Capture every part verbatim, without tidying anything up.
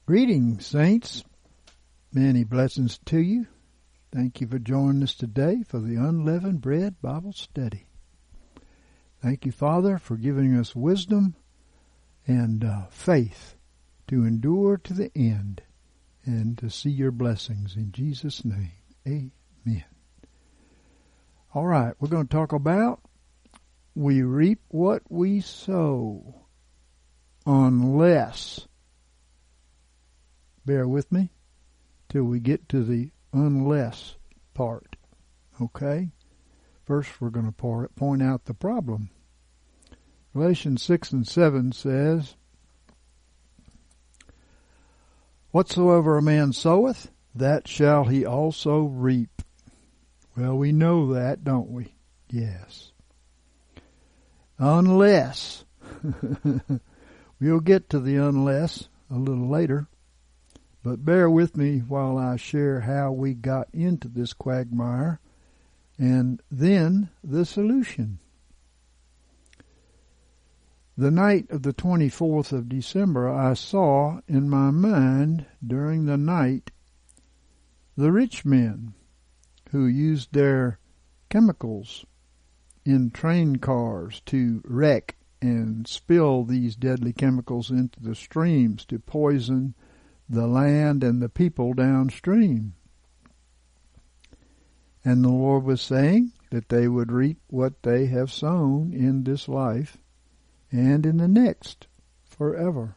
Greetings, saints. Many blessings to you. Thank you for joining us today for the Unleavened Bread Bible Study. Thank you, Father, for giving us wisdom and uh, faith to endure to the end and to see your blessings. In Jesus' name, amen. All right, we're going to talk about we reap what we sow unless... Bear with me till we get to the unless part, okay? First, we're going to point out the problem. Galatians six and seven says, "Whatsoever a man soweth, that shall he also reap." Well, we know that, don't we? Yes. Unless. We'll get to the unless a little later. But bear with me while I share how we got into this quagmire and then the solution. The night of the twenty-fourth of December, I saw in my mind during the night the rich men who used their chemicals in train cars to wreck and spill these deadly chemicals into the streams to poison the land and the people downstream. And the Lord was saying that they would reap what they have sown in this life and in the next forever.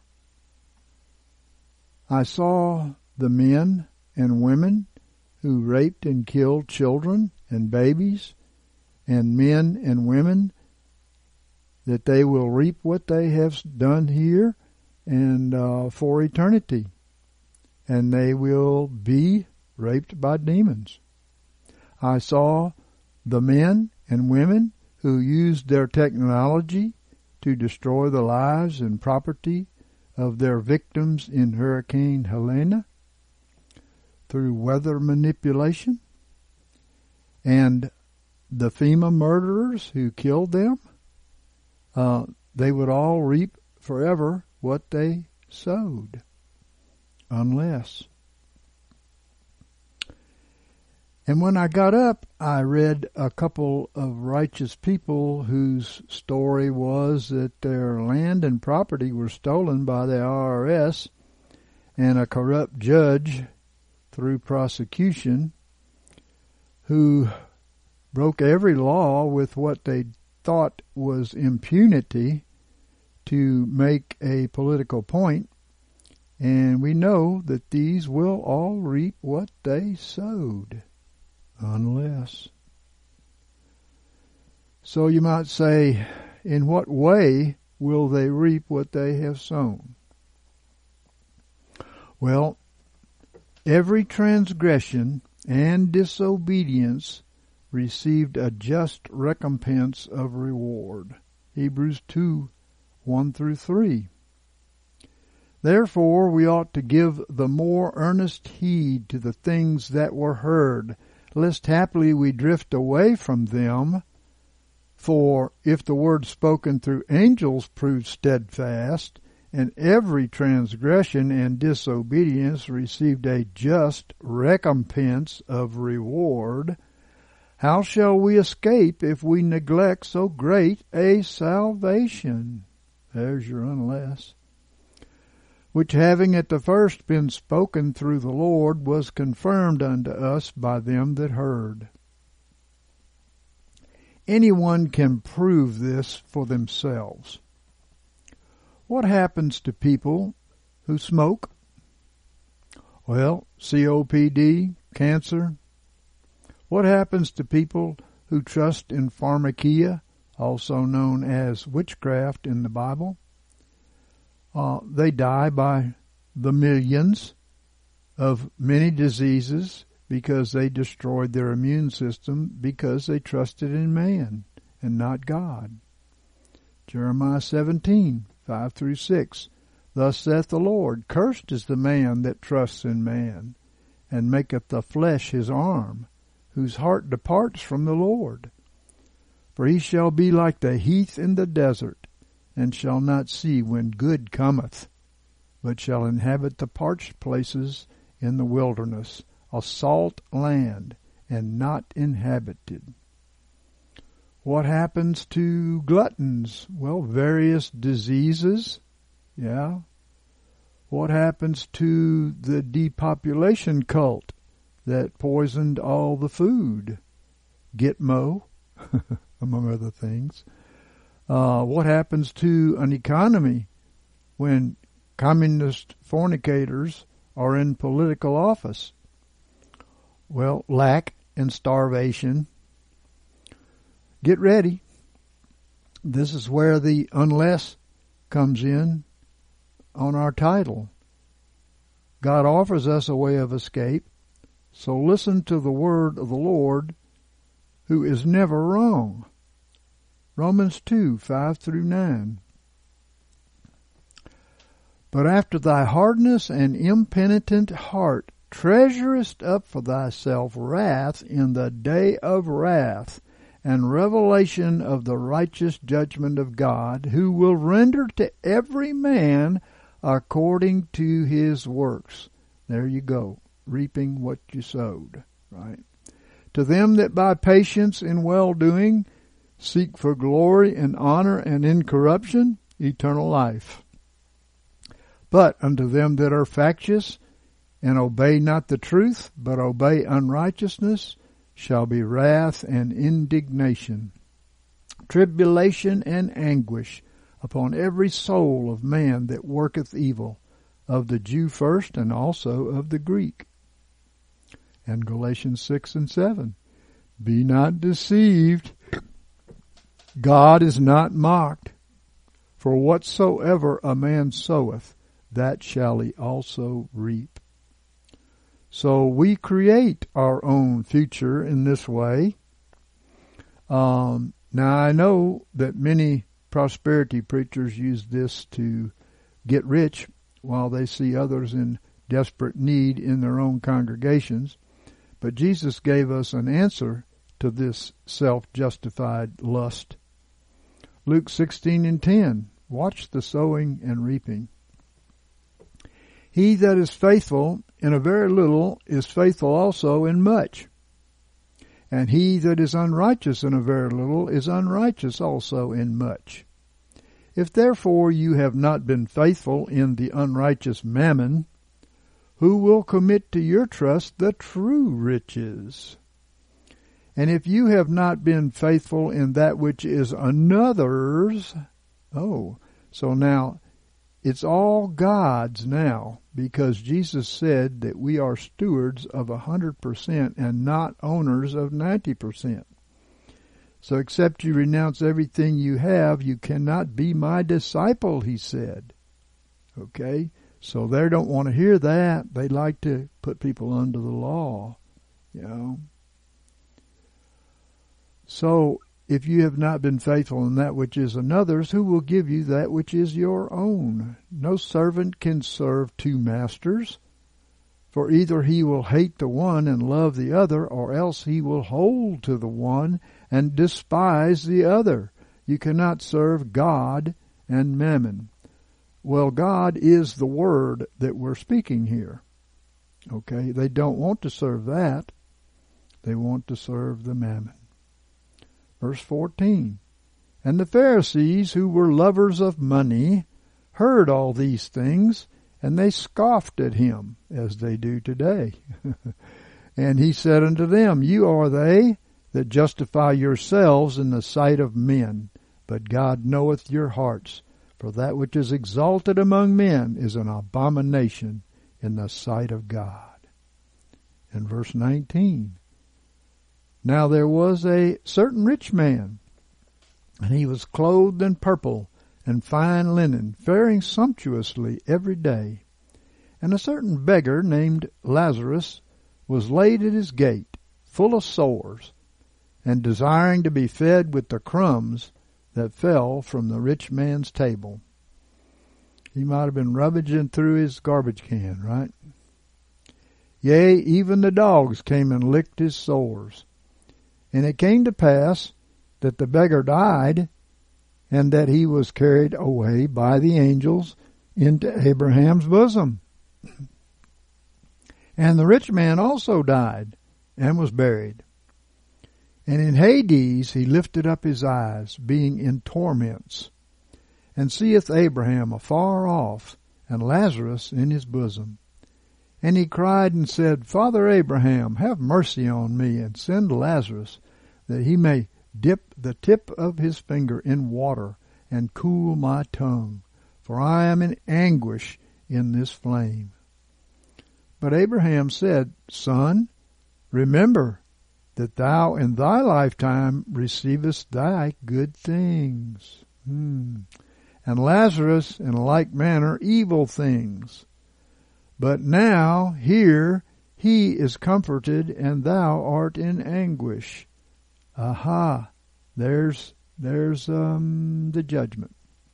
I saw the men and women who raped and killed children and babies and men and women, that they will reap what they have done here and uh, for eternity. And they will be raped by demons. I saw the men and women who used their technology to destroy the lives and property of their victims in Hurricane Helene through weather manipulation, and the FEMA murderers who killed them, uh, they would all reap forever what they sowed. Unless. And when I got up, I read a couple of righteous people whose story was that their land and property were stolen by the I R S and a corrupt judge through prosecution who broke every law with what they thought was impunity to make a political point. And we know that these will all reap what they sowed, unless. So you might say, in what way will they reap what they have sown? Well, every transgression and disobedience received a just recompense of reward. Hebrews two, one through three. Therefore we ought to give the more earnest heed to the things that were heard, lest haply we drift away from them. For if the word spoken through angels proved steadfast, and every transgression and disobedience received a just recompense of reward, how shall we escape if we neglect so great a salvation? There's your unless. Which having at the first been spoken through the Lord, was confirmed unto us by them that heard. Anyone can prove this for themselves. What happens to people who smoke? Well, C O P D, cancer. What happens to people who trust in pharmakia, also known as witchcraft in the Bible? Uh, they die by the millions of many diseases because they destroyed their immune system because they trusted in man and not God. Jeremiah seventeen, five through six. Thus saith the Lord, cursed is the man that trusts in man, and maketh the flesh his arm, whose heart departs from the Lord. For he shall be like the heath in the desert, and shall not see when good cometh, but shall inhabit the parched places in the wilderness, a salt land, and not inhabited. What happens to gluttons? Well, various diseases, yeah. What happens to the depopulation cult that poisoned all the food? Gitmo, among other things. Uh, what happens to an economy when communist fornicators are in political office? Well, lack and starvation. Get ready. This is where the unless comes in on our title. God offers us a way of escape, so listen to the word of the Lord, who is never wrong. Romans two, five through nine. But after thy hardness and impenitent heart treasurest up for thyself wrath in the day of wrath, and revelation of the righteous judgment of God, who will render to every man according to his works. There you go, reaping what you sowed, right? To them that by patience in well-doing seek for glory and honor and incorruption, eternal life. But unto them that are factious and obey not the truth, but obey unrighteousness, shall be wrath and indignation, tribulation and anguish upon every soul of man that worketh evil, of the Jew first and also of the Greek. And Galatians six and seven, be not deceived, God is not mocked, for whatsoever a man soweth, that shall he also reap. So we create our own future in this way. Um, now I know that many prosperity preachers use this to get rich while they see others in desperate need in their own congregations. But Jesus gave us an answer to this self-justified lust. Luke sixteen and ten, watch the sowing and reaping. He that is faithful in a very little is faithful also in much. And he that is unrighteous in a very little is unrighteous also in much. If therefore you have not been faithful in the unrighteous mammon, who will commit to your trust the true riches? And if you have not been faithful in that which is another's, oh, so now it's all God's now, because Jesus said that we are stewards of a hundred percent and not owners of ninety percent. So except you renounce everything you have, you cannot be my disciple, he said. Okay? So they don't want to hear that. They like to put people under the law, you know. So if you have not been faithful in that which is another's, who will give you that which is your own? No servant can serve two masters, for either he will hate the one and love the other, or else he will hold to the one and despise the other. You cannot serve God and mammon. Well, God is the word that we're speaking here. Okay, they don't want to serve that. They want to serve the mammon. Verse fourteen, and the Pharisees, who were lovers of money, heard all these things, and they scoffed at him, as they do today. And he said unto them, you are they that justify yourselves in the sight of men, but God knoweth your hearts. For that which is exalted among men is an abomination in the sight of God. And verse nineteen, now there was a certain rich man, and he was clothed in purple and fine linen, faring sumptuously every day. And a certain beggar named Lazarus was laid at his gate, full of sores, and desiring to be fed with the crumbs that fell from the rich man's table. He might have been rummaging through his garbage can, right? Yea, even the dogs came and licked his sores. And it came to pass that the beggar died, and that he was carried away by the angels into Abraham's bosom. And the rich man also died and was buried. And in Hades he lifted up his eyes, being in torments, and seeth Abraham afar off, and Lazarus in his bosom. And he cried and said, Father Abraham, have mercy on me, and send Lazarus, that he may dip the tip of his finger in water, and cool my tongue, for I am in anguish in this flame. But Abraham said, Son, remember that thou in thy lifetime receivest thy good things, hmm. and Lazarus in like manner evil things. But now here he is comforted, and thou art in anguish. Aha, there's there's um, the judgment.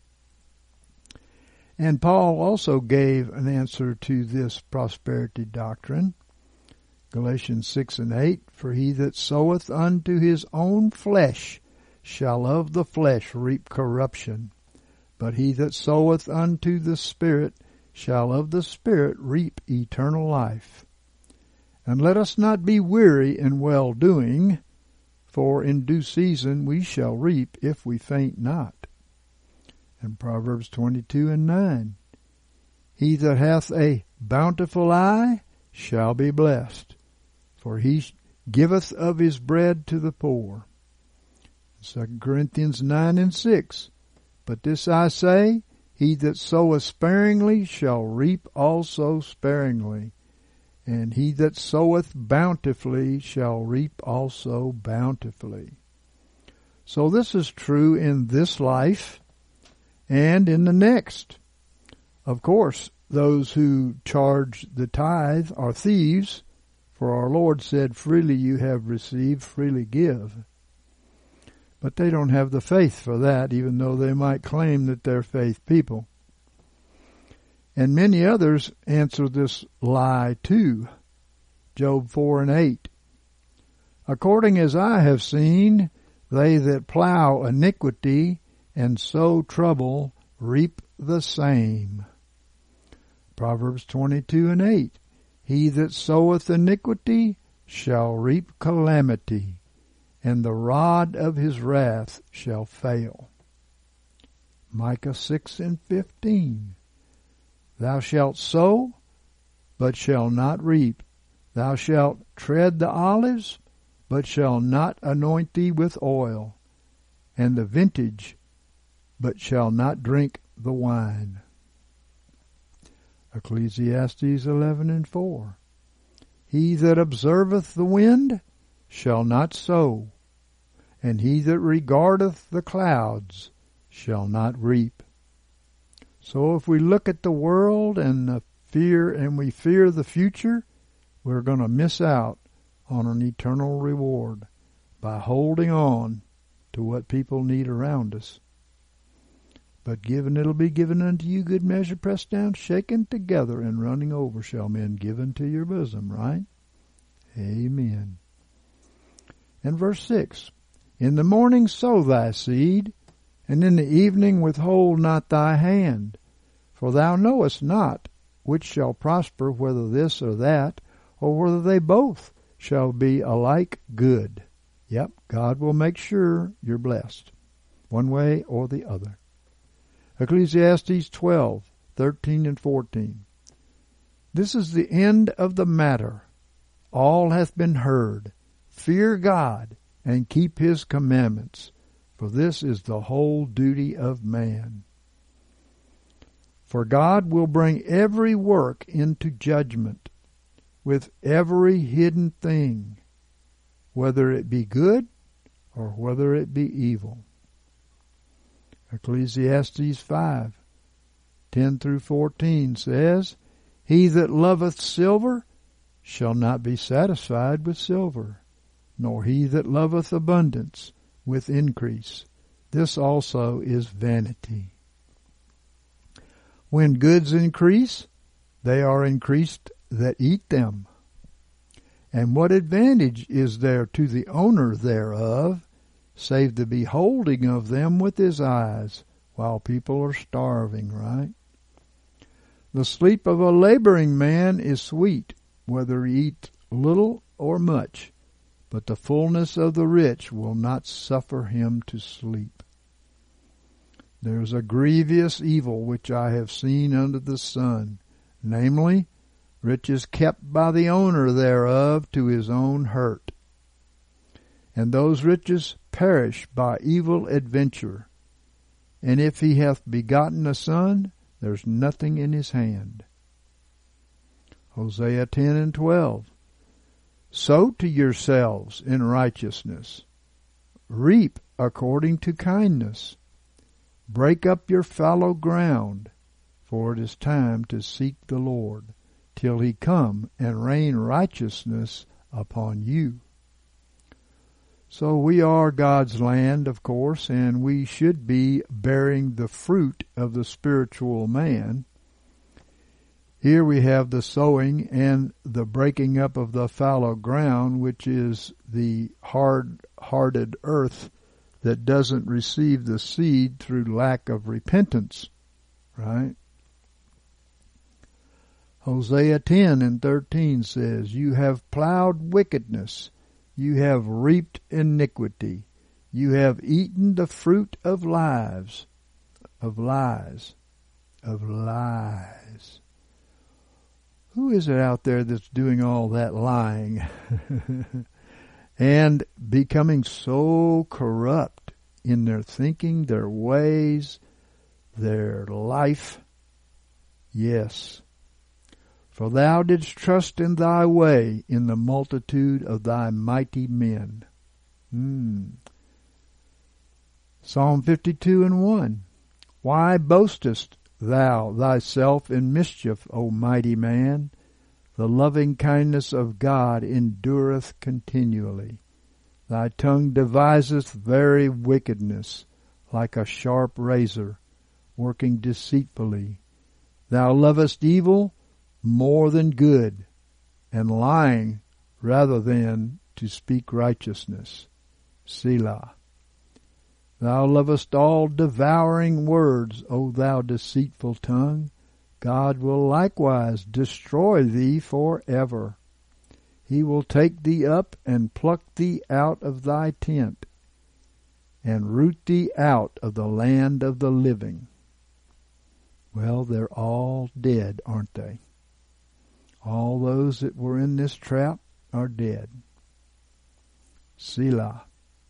And Paul also gave an answer to this prosperity doctrine. Galatians six and eight, For he that soweth unto his own flesh shall of the flesh reap corruption, but he that soweth unto the Spirit shall of the Spirit reap eternal life. And let us not be weary in well-doing, for in due season we shall reap if we faint not. And Proverbs twenty-two and nine, He that hath a bountiful eye shall be blessed, for he giveth of his bread to the poor. Second Corinthians nine and six, But this I say, he that soweth sparingly shall reap also sparingly, and he that soweth bountifully shall reap also bountifully. So this is true in this life and in the next. Of course, those who charge the tithe are thieves, for our Lord said, Freely you have received, freely give. But they don't have the faith for that, even though they might claim that they're faith people. And many others answer this lie too. Job four and eight. According as I have seen, they that plow iniquity and sow trouble reap the same. Proverbs twenty-two and eight. He that soweth iniquity shall reap calamity, and the rod of his wrath shall fail. Micah six and fifteen. Thou shalt sow, but shalt not reap. Thou shalt tread the olives, but shalt not anoint thee with oil, and the vintage, but shalt not drink the wine. Ecclesiastes eleven and four. He that observeth the wind shall not sow, and he that regardeth the clouds shall not reap. So if we look at the world and the fear and we fear the future, we're going to miss out on an eternal reward by holding on to what people need around us. But given it'll be given unto you, good measure, pressed down, shaken together, and running over shall men give into your bosom, right? Amen. And verse six, In the morning sow thy seed, and in the evening withhold not thy hand. For thou knowest not which shall prosper, whether this or that, or whether they both shall be alike good. Yep, God will make sure you're blessed, one way or the other. Ecclesiastes twelve, thirteen and fourteen. This is the end of the matter. All hath been heard. Fear God, and keep his commandments, for this is the whole duty of man. For God will bring every work into judgment, with every hidden thing, whether it be good or whether it be evil. Ecclesiastes five, ten through fourteen says, He that loveth silver shall not be satisfied with silver, nor he that loveth abundance with increase. This also is vanity. When goods increase, they are increased that eat them. And what advantage is there to the owner thereof, save the beholding of them with his eyes, while people are starving, right? The sleep of a laboring man is sweet, whether he eat little or much, but the fullness of the rich will not suffer him to sleep. There is a grievous evil which I have seen under the sun, namely, riches kept by the owner thereof to his own hurt. And those riches perish by evil adventure. And if he hath begotten a son, there's nothing in his hand. Hosea ten and twelve. Sow to yourselves in righteousness. Reap according to kindness. Break up your fallow ground, for it is time to seek the Lord, till he come and rain righteousness upon you. So we are God's land, of course, and we should be bearing the fruit of the spiritual man. Here we have the sowing and the breaking up of the fallow ground, which is the hard-hearted earth that doesn't receive the seed through lack of repentance, right? Hosea ten and thirteen says, You have plowed wickedness, you have reaped iniquity, you have eaten the fruit of lies, of lies, of lies. Who is it out there that's doing all that lying and becoming so corrupt in their thinking, their ways, their life? Yes. For thou didst trust in thy way in the multitude of thy mighty men. Mm. Psalm fifty-two and one. Why boastest thou thyself in mischief, O mighty man? The loving kindness of God endureth continually. Thy tongue deviseth very wickedness, like a sharp razor, working deceitfully. Thou lovest evil more than good, and lying rather than to speak righteousness. Selah. Thou lovest all devouring words, O thou deceitful tongue. God will likewise destroy thee forever. He will take thee up and pluck thee out of thy tent, and root thee out of the land of the living. Well, they're all dead, aren't they? All those that were in this trap are dead. Selah.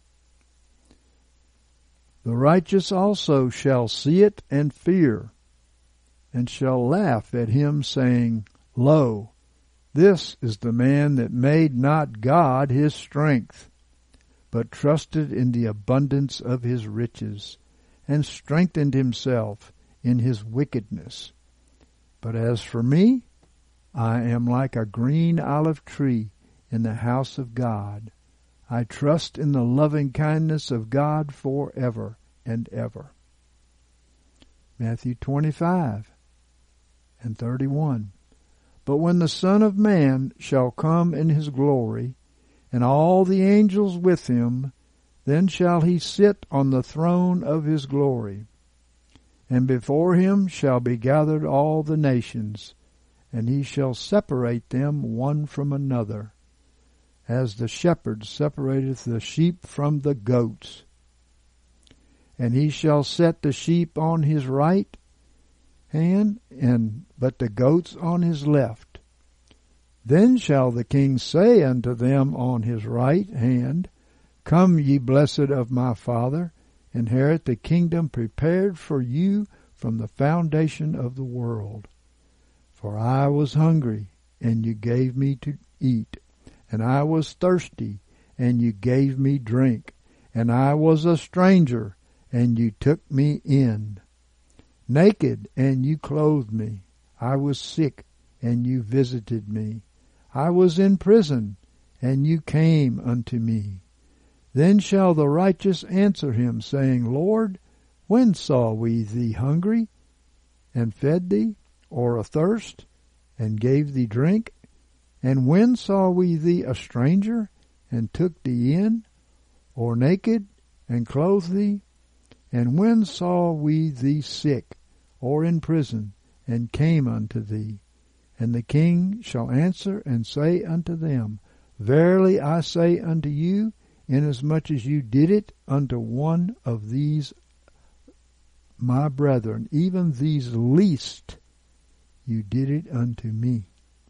The righteous also shall see it and fear, and shall laugh at him, saying, Lo, this is the man that made not God his strength, but trusted in the abundance of his riches, and strengthened himself in his wickedness. But as for me, I am like a green olive tree in the house of God. I trust in the loving kindness of God forever and ever. Matthew twenty-five and thirty-one. But when the Son of Man shall come in his glory, and all the angels with him, then shall he sit on the throne of his glory. And before him shall be gathered all the nations, and he shall separate them one from another, as the shepherd separateth the sheep from the goats. And he shall set the sheep on his right hand, and but the goats on his left. Then shall the king say unto them on his right hand, Come, ye blessed of my Father, inherit the kingdom prepared for you from the foundation of the world. For I was hungry, and you gave me to eat, and I was thirsty, and you gave me drink, and I was a stranger, and you took me in. Naked, and you clothed me. I was sick, and you visited me. I was in prison, and you came unto me. Then shall the righteous answer him, saying, Lord, when saw we thee hungry, and fed thee, or athirst, and gave thee drink? And when saw we thee a stranger, and took thee in, or naked, and clothed thee? And when saw we thee sick, or in prison, and came unto thee. And the king shall answer and say unto them, Verily I say unto you, inasmuch as you did it unto one of these my brethren, even these least, you did it unto me.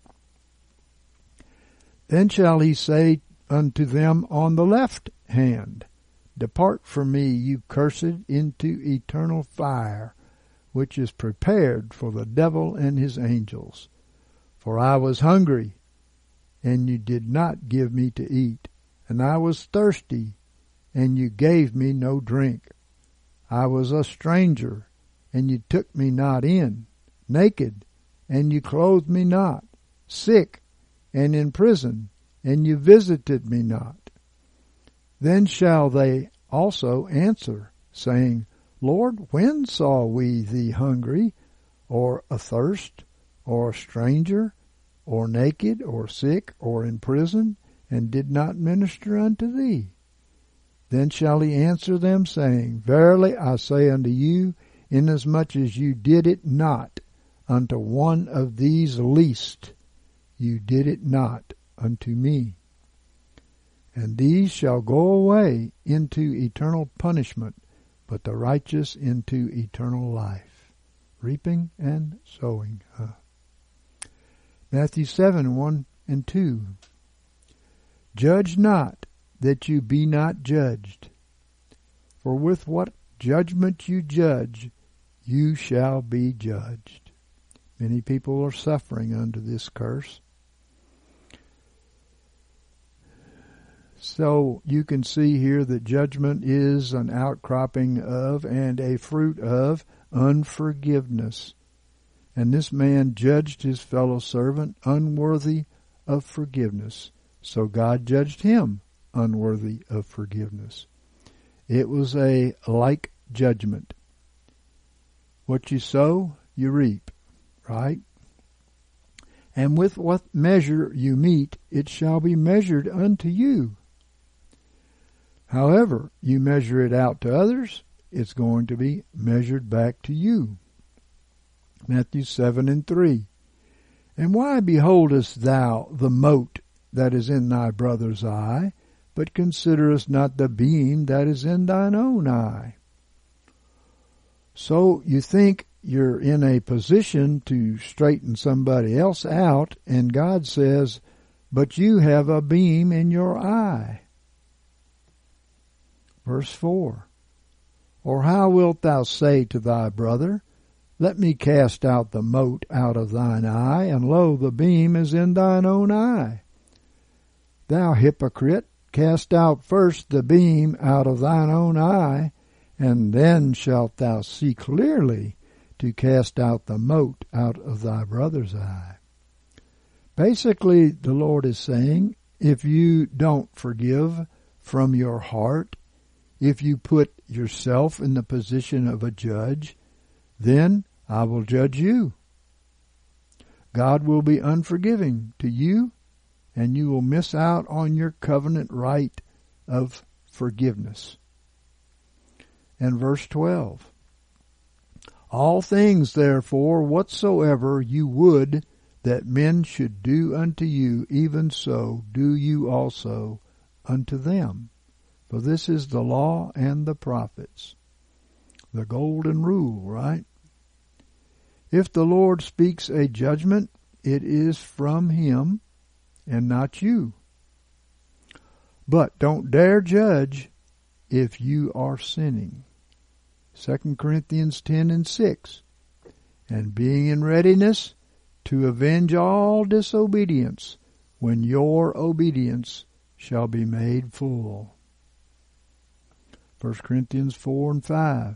Then shall he say unto them on the left hand, Depart from me, you cursed, into eternal fire, which is prepared for the devil and his angels. For I was hungry, and you did not give me to eat, and I was thirsty, and you gave me no drink. I was a stranger, and you took me not in, naked, and you clothed me not, sick, and in prison, and you visited me not. Then shall they also answer, saying, Lord, when saw we thee hungry, or athirst, or a stranger, or naked, or sick, or in prison, and did not minister unto thee? Then shall he answer them, saying, Verily I say unto you, inasmuch as you did it not unto one of these least, you did it not unto me. And these shall go away into eternal punishment, but the righteous into eternal life. Reaping and sowing. Uh, Matthew seven, one and two. Judge not, that you be not judged. For with what judgment you judge, you shall be judged. Many people are suffering under this curse. So you can see here that judgment is an outcropping of and a fruit of unforgiveness. And this man judged his fellow servant unworthy of forgiveness. So God judged him unworthy of forgiveness. It was a like judgment. What you sow, you reap, right? And with what measure you mete, it shall be measured unto you. However you measure it out to others, it's going to be measured back to you. Matthew seven and three. And why beholdest thou the mote that is in thy brother's eye, but considerest not the beam that is in thine own eye? So you think you're in a position to straighten somebody else out, and God says, but you have a beam in your eye. Verse four. Or how wilt thou say to thy brother, Let me cast out the mote out of thine eye, and lo, the beam is in thine own eye? Thou hypocrite, cast out first the beam out of thine own eye, and then shalt thou see clearly to cast out the mote out of thy brother's eye. Basically, the Lord is saying, if you don't forgive from your heart, if you put yourself in the position of a judge, then I will judge you. God will be unforgiving to you, and you will miss out on your covenant right of forgiveness. And verse twelve. All things, therefore, whatsoever you would that men should do unto you, even so do you also unto them. For this is the law and the prophets. The golden rule, right? If the Lord speaks a judgment, it is from him and not you. But don't dare judge if you are sinning. Second Corinthians ten and six. And being in readiness to avenge all disobedience when your obedience shall be made full. First Corinthians four and five.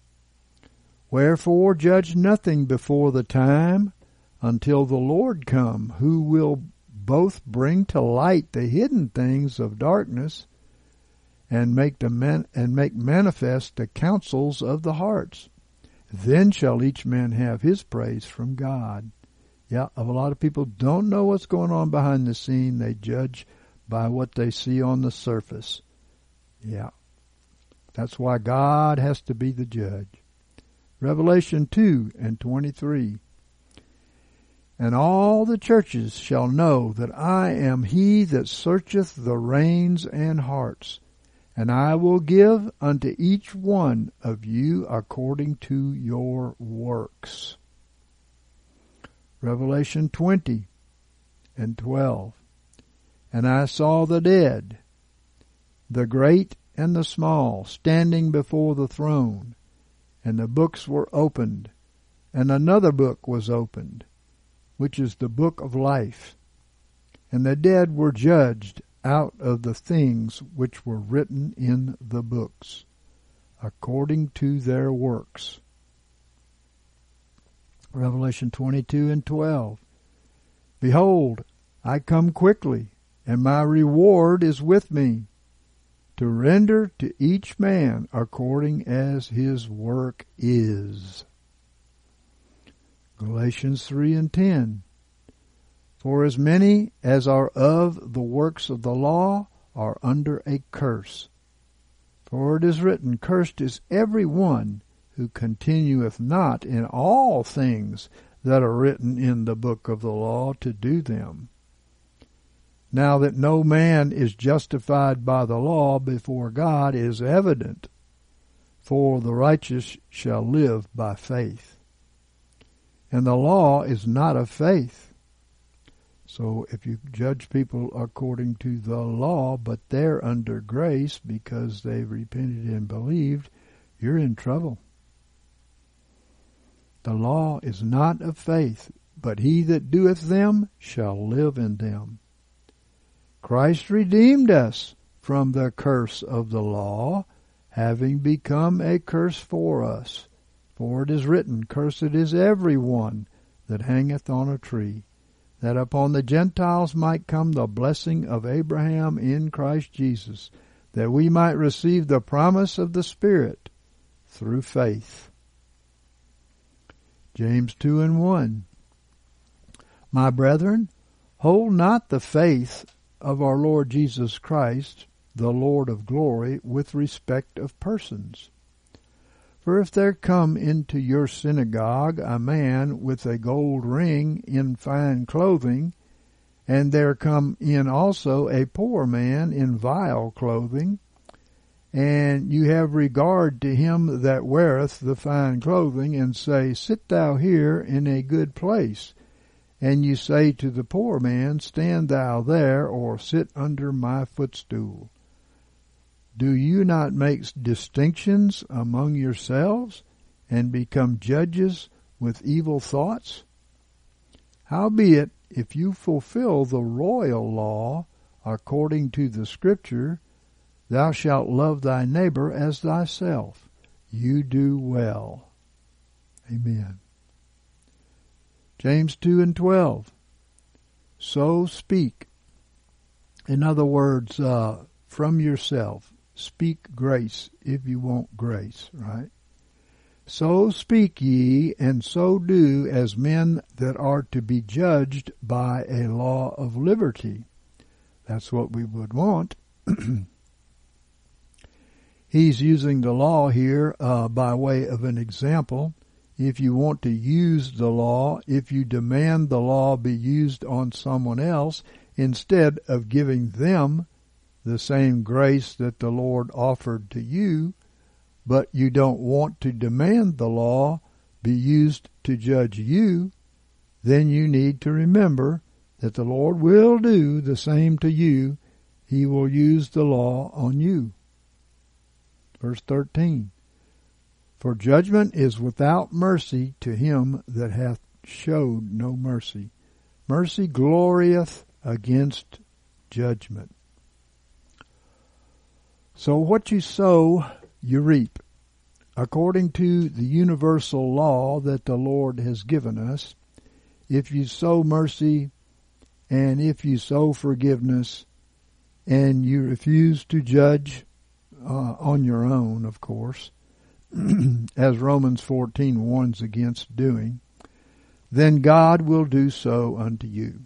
Wherefore judge nothing before the time until the Lord come, who will both bring to light the hidden things of darkness and make the man, and make manifest the counsels of the hearts. Then shall each man have his praise from God. Yeah, a lot of people don't know what's going on behind the scene. They judge by what they see on the surface. Yeah. That's why God has to be the judge. Revelation two and twenty-three. And all the churches shall know that I am he that searcheth the reins and hearts, and I will give unto each one of you according to your works. Revelation twenty and twelve. And I saw the dead, the great and the small, standing before the throne, and the books were opened, and another book was opened, which is the book of life. And the dead were judged out of the things which were written in the books, according to their works. Revelation twenty-two and twelve. Behold, I come quickly, and my reward is with me, to render to each man according as his work is. Galatians three and ten. For as many as are of the works of the law are under a curse. For it is written, Cursed is every one who continueth not in all things that are written in the book of the law to do them. Now that no man is justified by the law before God is evident, for the righteous shall live by faith. And the law is not of faith. So if you judge people according to the law, but they're under grace because they've repented and believed, you're in trouble. The law is not of faith, but he that doeth them shall live in them. Christ redeemed us from the curse of the law, having become a curse for us. For it is written, Cursed is every one that hangeth on a tree, that upon the Gentiles might come the blessing of Abraham in Christ Jesus, that we might receive the promise of the Spirit through faith. James two and one. My brethren, hold not the faith of our Lord Jesus Christ, the Lord of glory, with respect of persons. For if there come into your synagogue a man with a gold ring in fine clothing, and there come in also a poor man in vile clothing, and you have regard to him that weareth the fine clothing, and say, Sit thou here in a good place, and you say to the poor man, Stand thou there, or sit under my footstool. Do you not make distinctions among yourselves, and become judges with evil thoughts? Howbeit, if you fulfill the royal law according to the Scripture, Thou shalt love thy neighbor as thyself, you do well. Amen. James two and twelve. So speak. In other words, uh, from yourself. Speak grace if you want grace, right? So speak ye, and so do as men that are to be judged by a law of liberty. That's what we would want. He's using the law here uh, by way of an example. If you want to use the law, if you demand the law be used on someone else, instead of giving them the same grace that the Lord offered to you, but you don't want to demand the law be used to judge you, then you need to remember that the Lord will do the same to you. He will use the law on you. Verse thirteen. For judgment is without mercy to him that hath showed no mercy. Mercy glorieth against judgment. So what you sow, you reap. According to the universal law that the Lord has given us, if you sow mercy, and if you sow forgiveness, and you refuse to judge uh, on your own, of course, as Romans fourteen warns against doing, then God will do so unto you.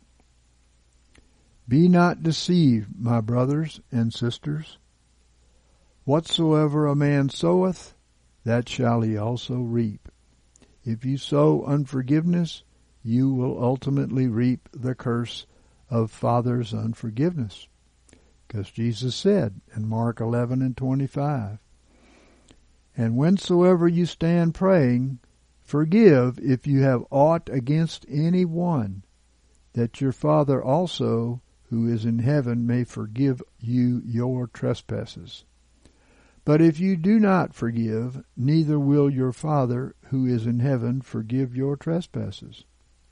Be not deceived, my brothers and sisters. Whatsoever a man soweth, that shall he also reap. If you sow unforgiveness, you will ultimately reap the curse of father's unforgiveness. Because Jesus said in Mark eleven and twenty-five, and whensoever you stand praying, forgive if you have aught against any one, that your Father also, who is in heaven, may forgive you your trespasses. But if you do not forgive, neither will your Father, who is in heaven, forgive your trespasses.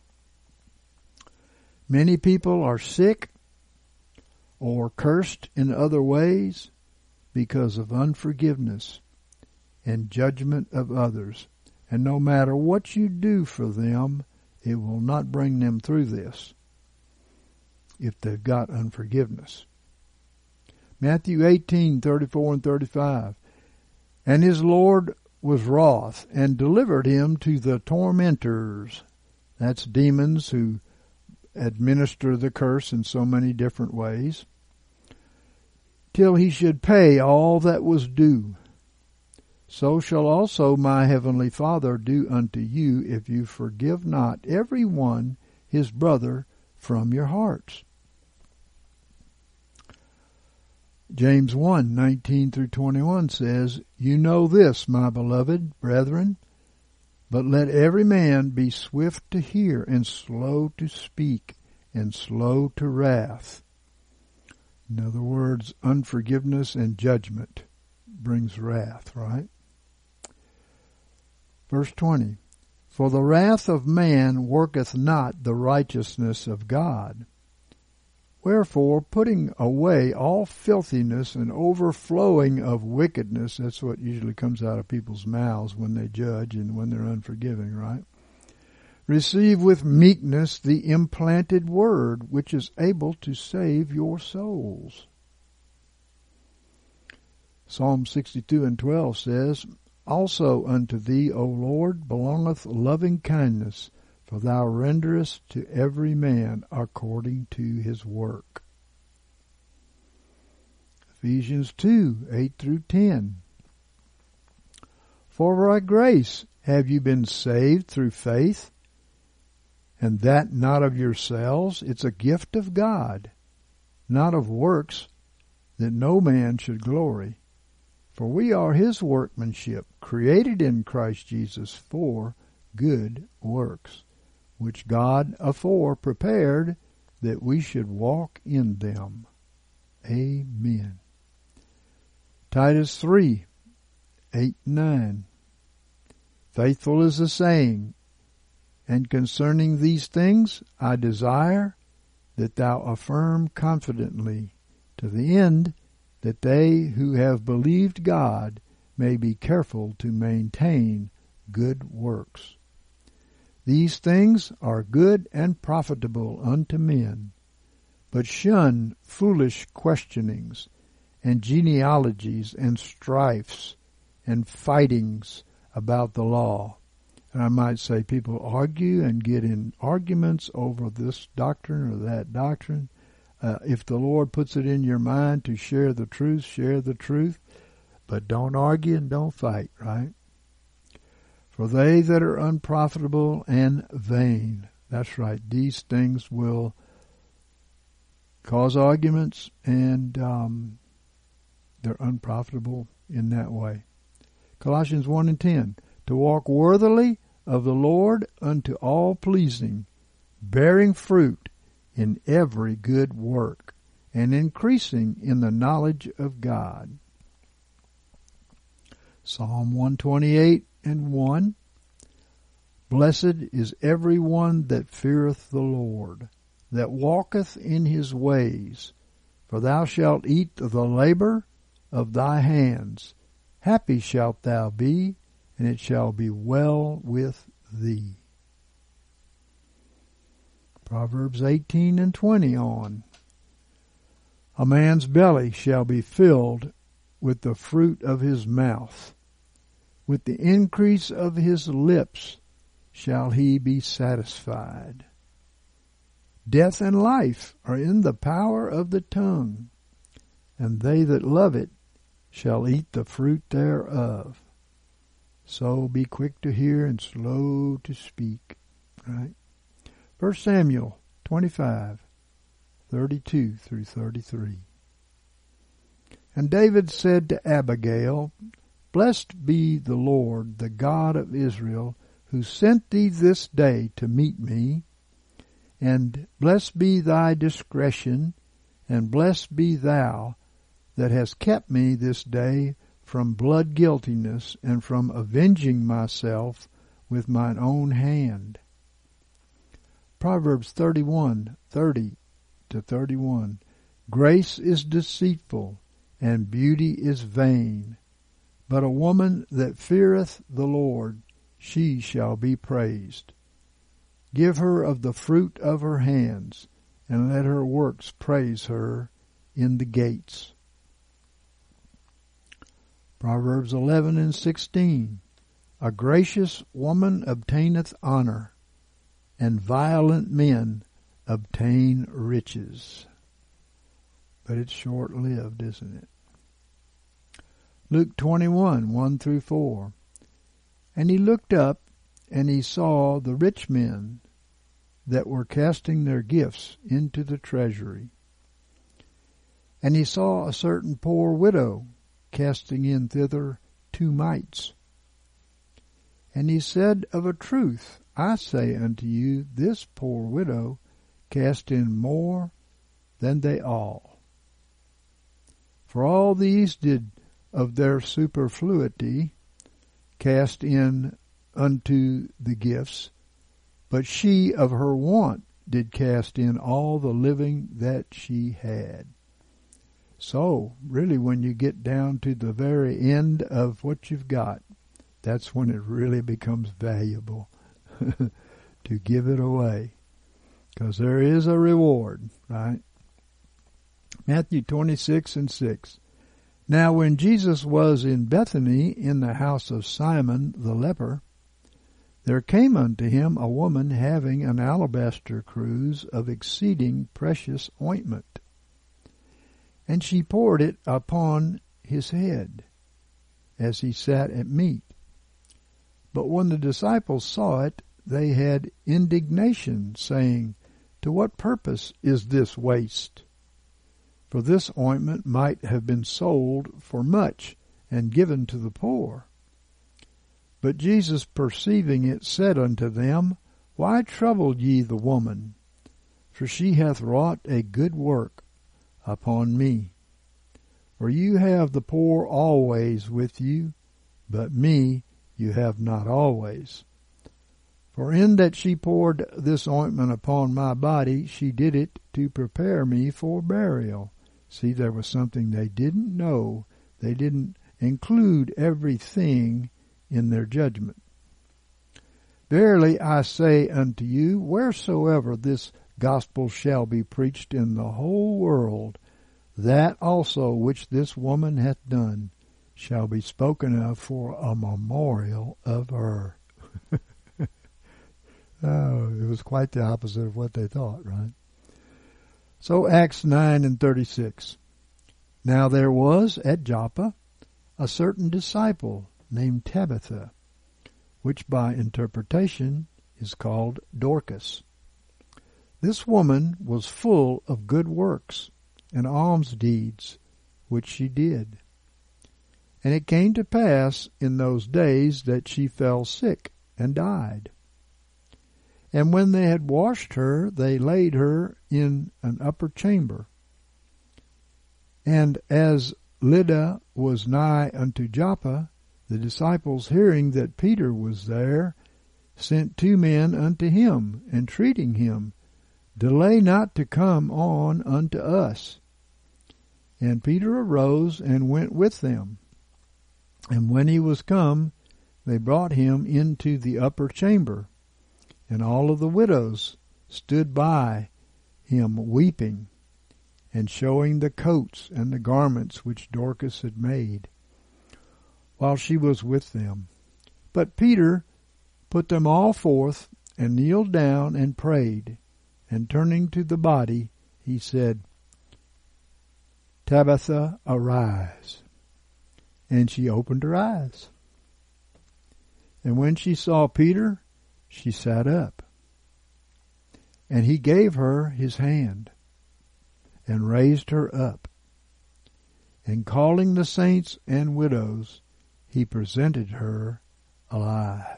Many people are sick or cursed in other ways because of unforgiveness and judgment of others. And no matter what you do for them, it will not bring them through this if they've got unforgiveness. Matthew eighteen, thirty-four and thirty-five. And his Lord was wroth, and delivered him to the tormentors. That's demons who administer the curse in so many different ways. Till he should pay all that was due. So shall also my heavenly Father do unto you, if you forgive not every one his brother from your hearts. James one, nineteen through twenty-one says, You know this, my beloved brethren, but let every man be swift to hear, and slow to speak, and slow to wrath. In other words, unforgiveness and judgment brings wrath, right? Verse twenty, For the wrath of man worketh not the righteousness of God. Wherefore, putting away all filthiness and overflowing of wickedness, that's what usually comes out of people's mouths when they judge and when they're unforgiving, right? Receive with meekness the implanted word, which is able to save your souls. Psalm sixty-two and twelve says, Also unto thee, O Lord, belongeth loving kindness, for thou renderest to every man according to his work. Ephesians two, eight through ten. For by grace have you been saved through faith, and that not of yourselves, it's a gift of God, not of works, that no man should glory. For we are his workmanship, created in Christ Jesus for good works, which God afore prepared that we should walk in them. Amen. Titus three, eight and nine. Faithful is the saying, and concerning these things I desire that thou affirm confidently, to the end that they who have believed God may be careful to maintain good works. These things are good and profitable unto men, but shun foolish questionings, and genealogies, and strifes, and fightings about the law. And I might say people argue and get in arguments over this doctrine or that doctrine. Uh, if the Lord puts it in your mind to share the truth, share the truth, but don't argue and don't fight, right? For they that are unprofitable and vain. That's right. These things will cause arguments, and um, they're unprofitable in that way. Colossians one and ten. To walk worthily of the Lord unto all pleasing, bearing fruit in every good work, and increasing in the knowledge of God. Psalm one twenty-eight and one. Blessed is every one that feareth the Lord, that walketh in his ways. For thou shalt eat the labor of thy hands. Happy shalt thou be, and it shall be well with thee. Proverbs eighteen and twenty on. A man's belly shall be filled with the fruit of his mouth. With the increase of his lips shall he be satisfied. Death and life are in the power of the tongue, and they that love it shall eat the fruit thereof. So be quick to hear and slow to speak. Right? First Samuel twenty-five, thirty-two through thirty-three. And David said to Abigail, Blessed be the Lord, the God of Israel, who sent thee this day to meet me. And blessed be thy discretion, and blessed be thou that hast kept me this day from blood guiltiness and from avenging myself with mine own hand. Proverbs thirty-one, thirty to thirty-one. Grace is deceitful, and beauty is vain. But a woman that feareth the Lord, she shall be praised. Give her of the fruit of her hands, and let her works praise her in the gates. Proverbs eleven and sixteen. A gracious woman obtaineth honor, and violent men obtain riches. But it's short-lived, isn't it? Luke twenty-one, one through four. And he looked up, and he saw the rich men that were casting their gifts into the treasury. And he saw a certain poor widow casting in thither two mites. And he said, Of a truth, I say unto you, this poor widow cast in more than they all. For all these did of their superfluity cast in unto the gifts, but she of her want did cast in all the living that she had. So, really, when you get down to the very end of what you've got, that's when it really becomes valuable to give it away, because there is a reward, right? Matthew twenty-six and six. Now when Jesus was in Bethany in the house of Simon the leper, there came unto him a woman having an alabaster cruse of exceeding precious ointment, and she poured it upon his head as he sat at meat. But when the disciples saw it, they had indignation, saying, To what purpose is this waste? For this ointment might have been sold for much and given to the poor. But Jesus, perceiving it, said unto them, Why trouble ye the woman? For she hath wrought a good work upon me. For you have the poor always with you, but me you have not always. For in that she poured this ointment upon my body, she did it to prepare me for burial. See, there was something they didn't know. They didn't include everything in their judgment. Verily I say unto you, wheresoever this gospel shall be preached in the whole world, that also which this woman hath done shall be spoken of for a memorial of her. Oh, it was quite the opposite of what they thought, right? So Acts nine and thirty-six. Now there was at Joppa a certain disciple named Tabitha, which by interpretation is called Dorcas. This woman was full of good works and alms deeds, which she did. And it came to pass in those days that she fell sick and died. And when they had washed her, they laid her in an upper chamber. And as Lydda was nigh unto Joppa, the disciples, hearing that Peter was there, sent two men unto him, entreating him, Delay not to come on unto us. And Peter arose and went with them. And when he was come, they brought him into the upper chamber. And all of the widows stood by him weeping, and showing the coats and the garments which Dorcas had made, while she was with them. But Peter put them all forth, and kneeled down and prayed. And turning to the body, he said, Tabitha, arise. And she opened her eyes. And when she saw Peter, she sat up. And he gave her his hand, and raised her up. And calling the saints and widows, he presented her alive.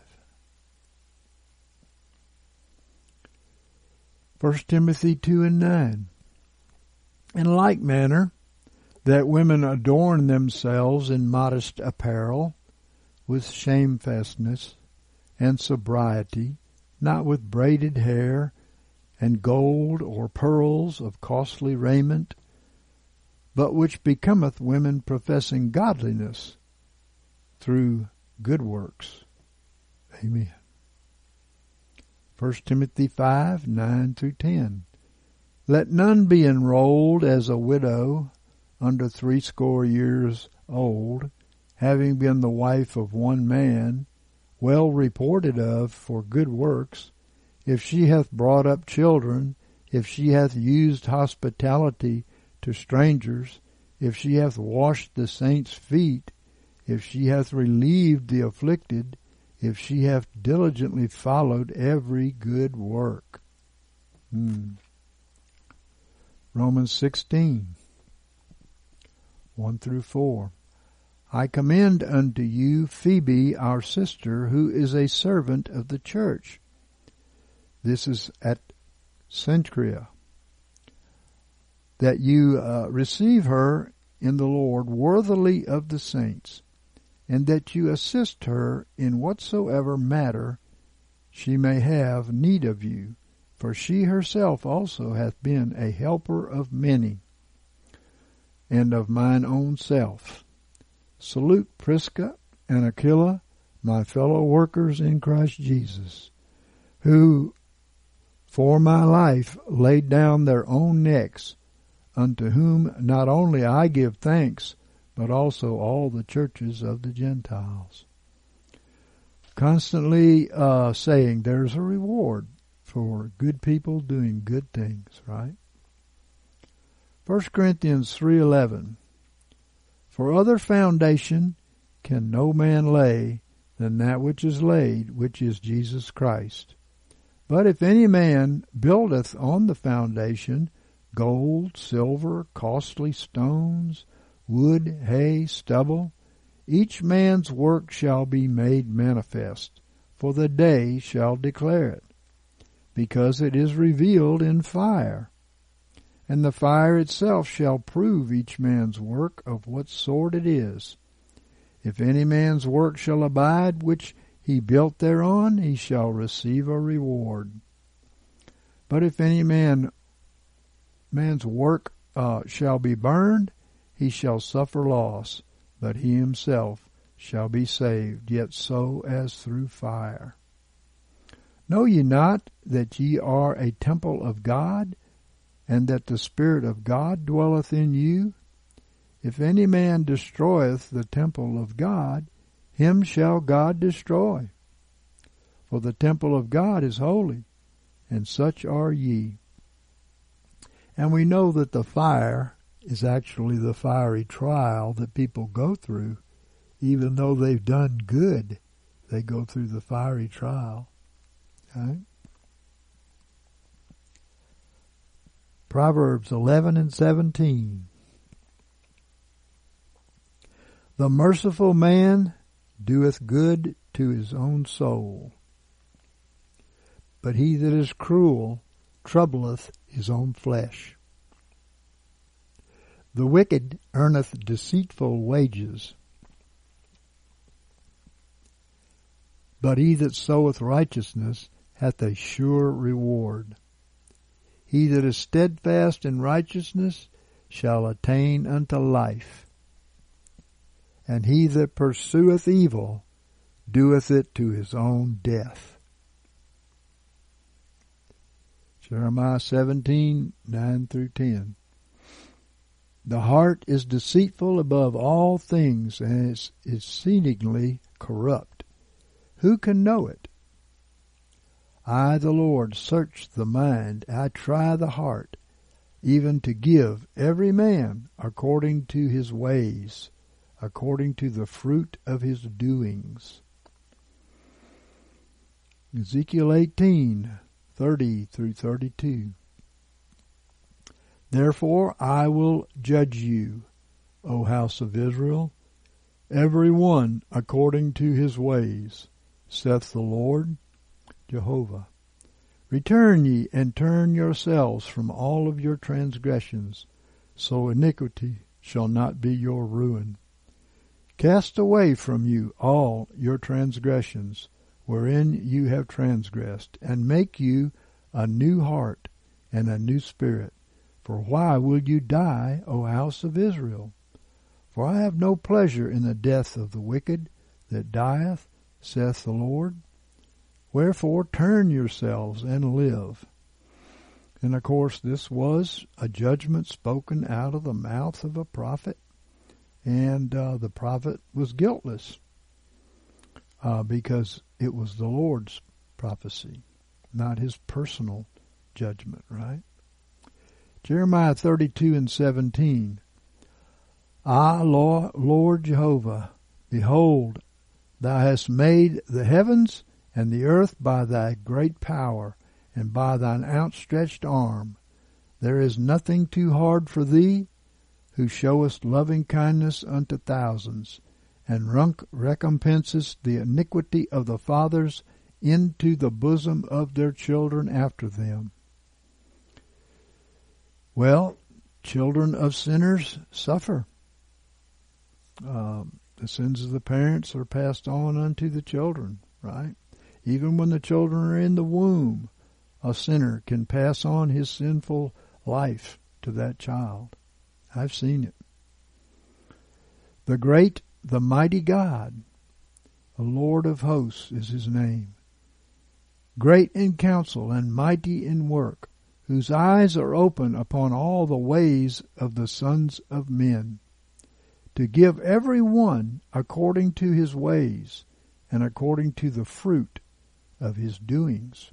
First Timothy two and nine. In like manner, that women adorn themselves in modest apparel, with shamefastness and sobriety, not with braided hair and gold or pearls of costly raiment, but which becometh women professing godliness through good works. Amen. First Timothy five, nine through ten. Let none be enrolled as a widow under threescore years old, having been the wife of one man, well reported of for good works, if she hath brought up children, if she hath used hospitality to strangers, if she hath washed the saints' feet, if she hath relieved the afflicted, if she hath diligently followed every good work. Hmm. Romans sixteen, one through four. I commend unto you Phoebe, our sister, who is a servant of the church. This is at Cenchrea. That you uh, receive her in the Lord worthily of the saints, and that you assist her in whatsoever matter she may have need of you, for she herself also hath been a helper of many, and of mine own self. Salute Prisca and Aquila, my fellow workers in Christ Jesus, who for my life laid down their own necks, unto whom not only I give thanks, but also all the churches of the Gentiles. Constantly uh, saying there's a reward for good people doing good things, right? First Corinthians three eleven. For other foundation can no man lay than that which is laid, which is Jesus Christ. But if any man buildeth on the foundation gold, silver, costly stones, wood, hay, stubble, each man's work shall be made manifest, for the day shall declare it, because it is revealed in fire. And the fire itself shall prove each man's work of what sort it is. If any man's work shall abide, which he built thereon, he shall receive a reward. But if any man man's work uh, shall be burned, he shall suffer loss, but he himself shall be saved, yet so as through fire. Know ye not that ye are a temple of God, and that the Spirit of God dwelleth in you? If any man destroyeth the temple of God, him shall God destroy. For the temple of God is holy, and such are ye. And we know that the fire is actually the fiery trial that people go through. Even though they've done good, they go through the fiery trial. Okay? Proverbs eleven and seventeen. The merciful man doeth good to his own soul, but he that is cruel troubleth his own flesh. The wicked earneth deceitful wages, but he that soweth righteousness hath a sure reward. He that is steadfast in righteousness shall attain unto life, and he that pursueth evil doeth it to his own death. Jeremiah seventeen, nine through ten. The heart is deceitful above all things, and is exceedingly corrupt. Who can know it? I, the Lord, search the mind. I try the heart, even to give every man according to his ways, according to the fruit of his doings. Ezekiel eighteen, thirty through thirty-two. Therefore I will judge you, O house of Israel, every one according to his ways, saith the Lord Jehovah. Return ye, and turn yourselves from all of your transgressions, so iniquity shall not be your ruin. Cast away from you all your transgressions, wherein you have transgressed, and make you a new heart and a new spirit. For why will you die, O house of Israel? For I have no pleasure in the death of the wicked that dieth, saith the Lord. Wherefore turn yourselves and live. And of course this was a judgment spoken out of the mouth of a prophet, and uh, the prophet was guiltless uh, because it was the Lord's prophecy, not his personal judgment, right? Jeremiah thirty-two and seventeen. I, Lord, Lord Jehovah, behold, thou hast made the heavens and the earth by thy great power, and by thine outstretched arm. There is nothing too hard for thee, who showest loving kindness unto thousands, and recompensest the iniquity of the fathers into the bosom of their children after them. Well, children of sinners suffer. Um, the sins of the parents are passed on unto the children, right? Even when the children are in the womb, a sinner can pass on his sinful life to that child. I've seen it. The great, the mighty God, the Lord of hosts is his name. Great in counsel and mighty in work, whose eyes are open upon all the ways of the sons of men, to give every one according to his ways and according to the fruit of his doings.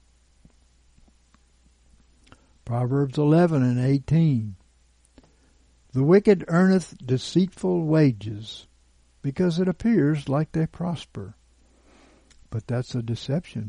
Proverbs eleven and eighteen. The wicked earneth deceitful wages, because it appears like they prosper. But that's a deception.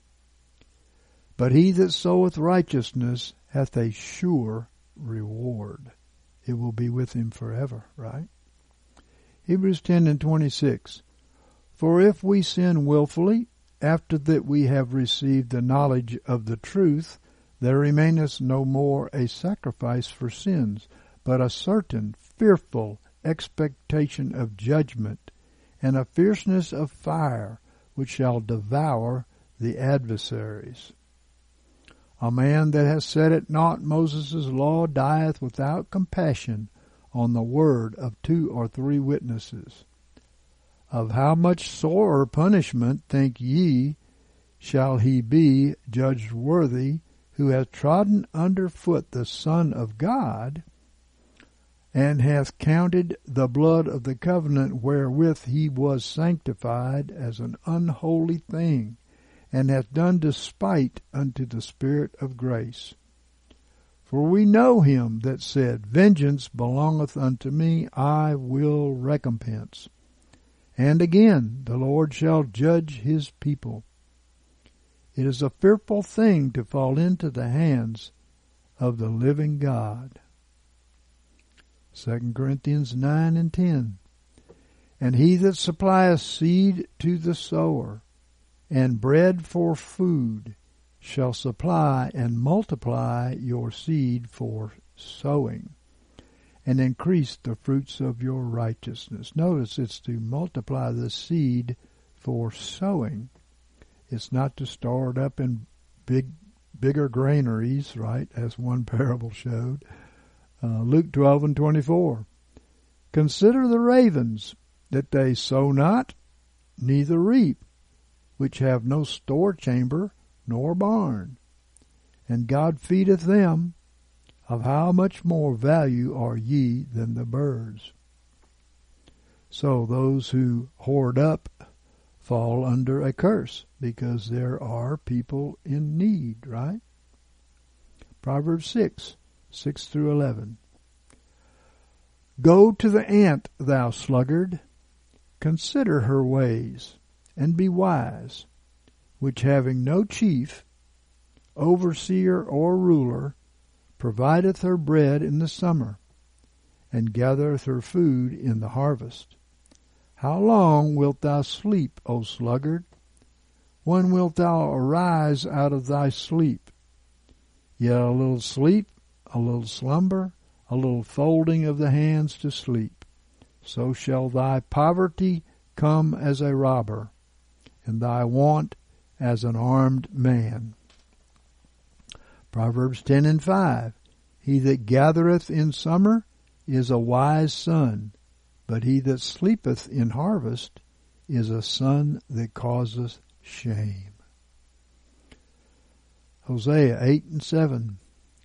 But he that soweth righteousness hath a sure reward. It will be with him forever, right? Hebrews ten and twenty-six. For if we sin willfully, after that we have received the knowledge of the truth, there remaineth no more a sacrifice for sins, but a certain fearful expectation of judgment, and a fierceness of fire, which shall devour the adversaries. A man that has set at naught Moses' law dieth without compassion on the word of two or three witnesses. Of how much sorer punishment, think ye, shall he be judged worthy, who hath trodden under foot the Son of God, and hath counted the blood of the covenant wherewith he was sanctified as an unholy thing, and hath done despite unto the Spirit of grace. For we know him that said, Vengeance belongeth unto me, I will recompense. And again, the Lord shall judge his people. It is a fearful thing to fall into the hands of the living God. Second Corinthians nine and ten. And he that supplieth seed to the sower, and bread for food, shall supply and multiply your seed for sowing, and increase the fruits of your righteousness. Notice it's to multiply the seed for sowing. It's not to store it up in big, bigger granaries, right, as one parable showed. Uh, Luke twelve and twenty-four. Consider the ravens, that they sow not, neither reap, which have no store chamber nor barn, and God feedeth them. Of how much more value are ye than the birds? So those who hoard up fall under a curse, because there are people in need, right? Proverbs six, six through eleven. Go to the ant, thou sluggard, consider her ways, and be wise, which having no chief, overseer or ruler, provideth her bread in the summer, and gathereth her food in the harvest. How long wilt thou sleep, O sluggard? When wilt thou arise out of thy sleep? Yet a little sleep, a little slumber, a little folding of the hands to sleep. So shall thy poverty come as a robber, and thy want as an armed man. Proverbs ten and five. He that gathereth in summer is a wise son, but he that sleepeth in harvest is a son that causeth shame. Hosea eight and seven.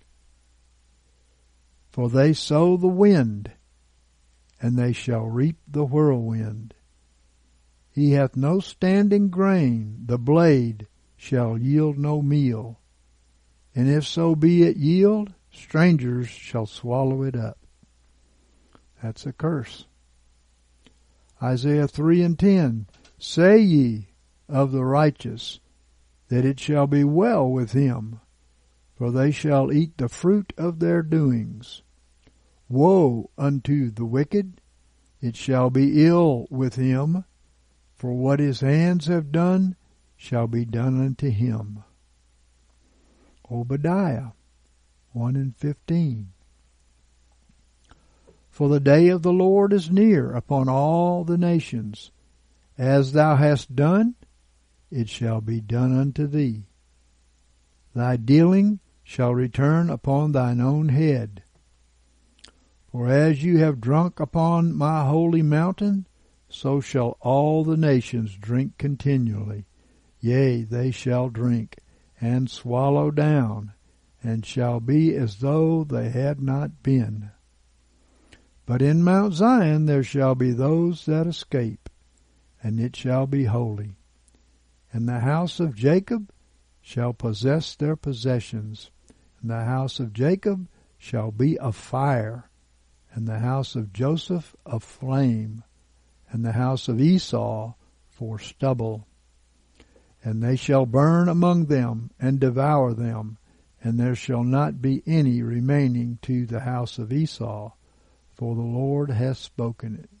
For they sow the wind, and they shall reap the whirlwind. He hath no standing grain, the blade shall yield no meal. And if so be it yield, strangers shall swallow it up. That's a curse. Isaiah three and ten. Say ye of the righteous, that it shall be well with him, for they shall eat the fruit of their doings. Woe unto the wicked, it shall be ill with him, for what his hands have done shall be done unto him. Obadiah one and fifteen. For the day of the Lord is near upon all the nations. As thou hast done, it shall be done unto thee. Thy dealing shall return upon thine own head. For as you have drunk upon my holy mountain, so shall all the nations drink continually. Yea, they shall drink, and swallow down, and shall be as though they had not been. But in Mount Zion there shall be those that escape, and it shall be holy. And the house of Jacob shall possess their possessions, and the house of Jacob shall be a fire, and the house of Joseph a flame, and the house of Esau for stubble. And they shall burn among them, and devour them, and there shall not be any remaining to the house of Esau, for the Lord hath spoken it.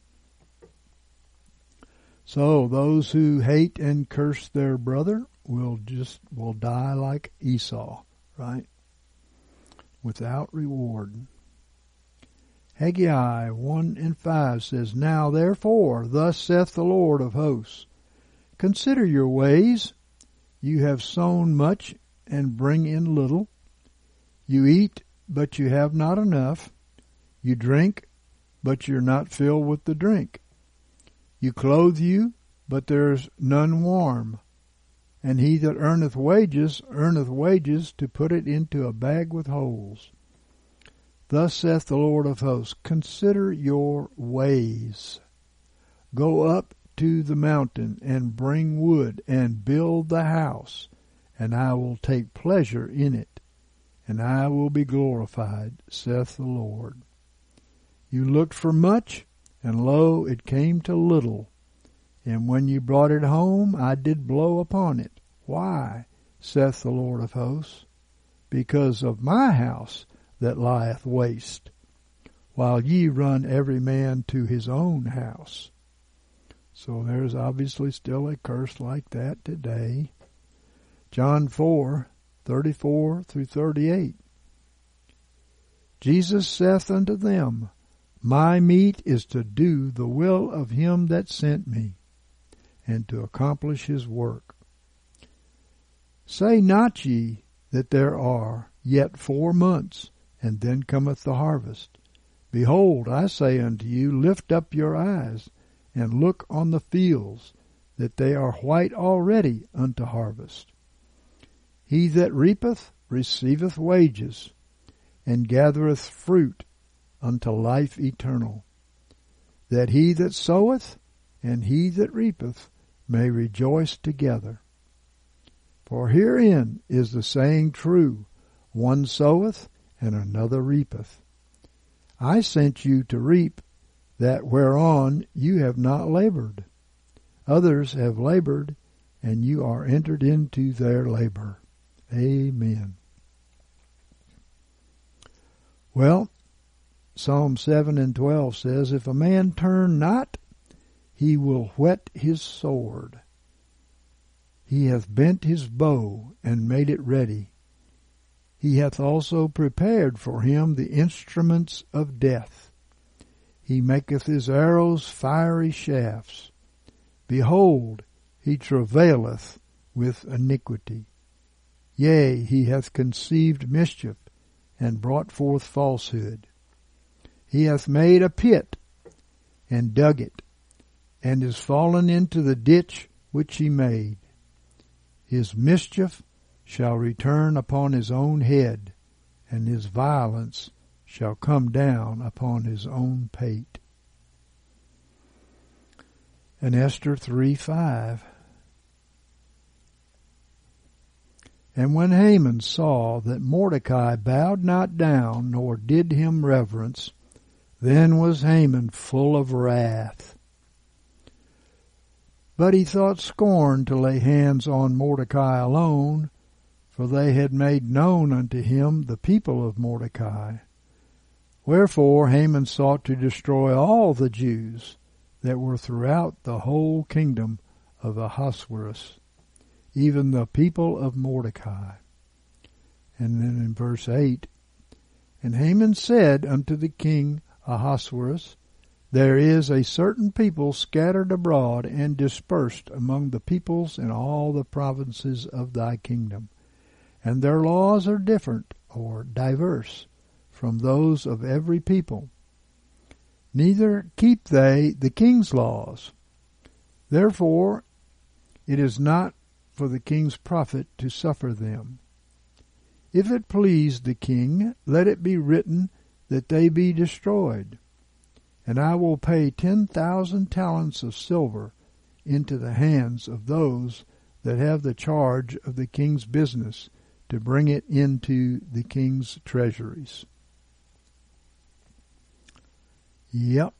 So those who hate and curse their brother will just will die like Esau, right? Without reward. Haggai one and five says, Now therefore, thus saith the Lord of hosts, Consider your ways. You have sown much and bring in little. You eat, but you have not enough. You drink, but you're not filled with the drink. You clothe you, but there's none warm. And he that earneth wages, earneth wages to put it into a bag with holes. Thus saith the Lord of hosts, Consider your ways. Go up to the mountain, and bring wood, and build the house, and I will take pleasure in it, and I will be glorified, saith the Lord. You looked for much, and lo, it came to little. And when you brought it home, I did blow upon it. Why, saith the Lord of hosts? Because of my house that lieth waste, while ye run every man to his own house. So there's obviously still a curse like that today. John four, thirty-four through thirty-eight. Jesus saith unto them, My meat is to do the will of him that sent me, and to accomplish his work. Say not ye that there are yet four months, and then cometh the harvest. Behold, I say unto you, lift up your eyes, and look on the fields, that they are white already unto harvest. He that reapeth receiveth wages, and gathereth fruit unto life eternal, that he that soweth and he that reapeth may rejoice together. For herein is the saying true, one soweth and another reapeth. I sent you to reap that whereon you have not labored. Others have labored, and you are entered into their labor. Amen. Well, Psalm seven and twelve says, if a man turn not, he will whet his sword. He hath bent his bow and made it ready. He hath also prepared for him the instruments of death. He maketh his arrows fiery shafts. Behold, he travaileth with iniquity. Yea, he hath conceived mischief, and brought forth falsehood. He hath made a pit, and dug it, and is fallen into the ditch which he made. His mischief shall return upon his own head, and his violence shall come down upon his own pate. And Esther three five. And when Haman saw that Mordecai bowed not down, nor did him reverence, then was Haman full of wrath. But he thought scorn to lay hands on Mordecai alone, for they had made known unto him the people of Mordecai. Wherefore Haman sought to destroy all the Jews that were throughout the whole kingdom of Ahasuerus, even the people of Mordecai. And then in verse eight, and Haman said unto the king Ahasuerus, there is a certain people scattered abroad and dispersed among the peoples in all the provinces of thy kingdom, and their laws are different or diverse from those of every people. Neither keep they the king's laws. Therefore it is not for the king's profit to suffer them. If it please the king, let it be written that they be destroyed. And I will pay ten thousand talents of silver into the hands of those that have the charge of the king's business, to bring it into the king's treasuries. Yep.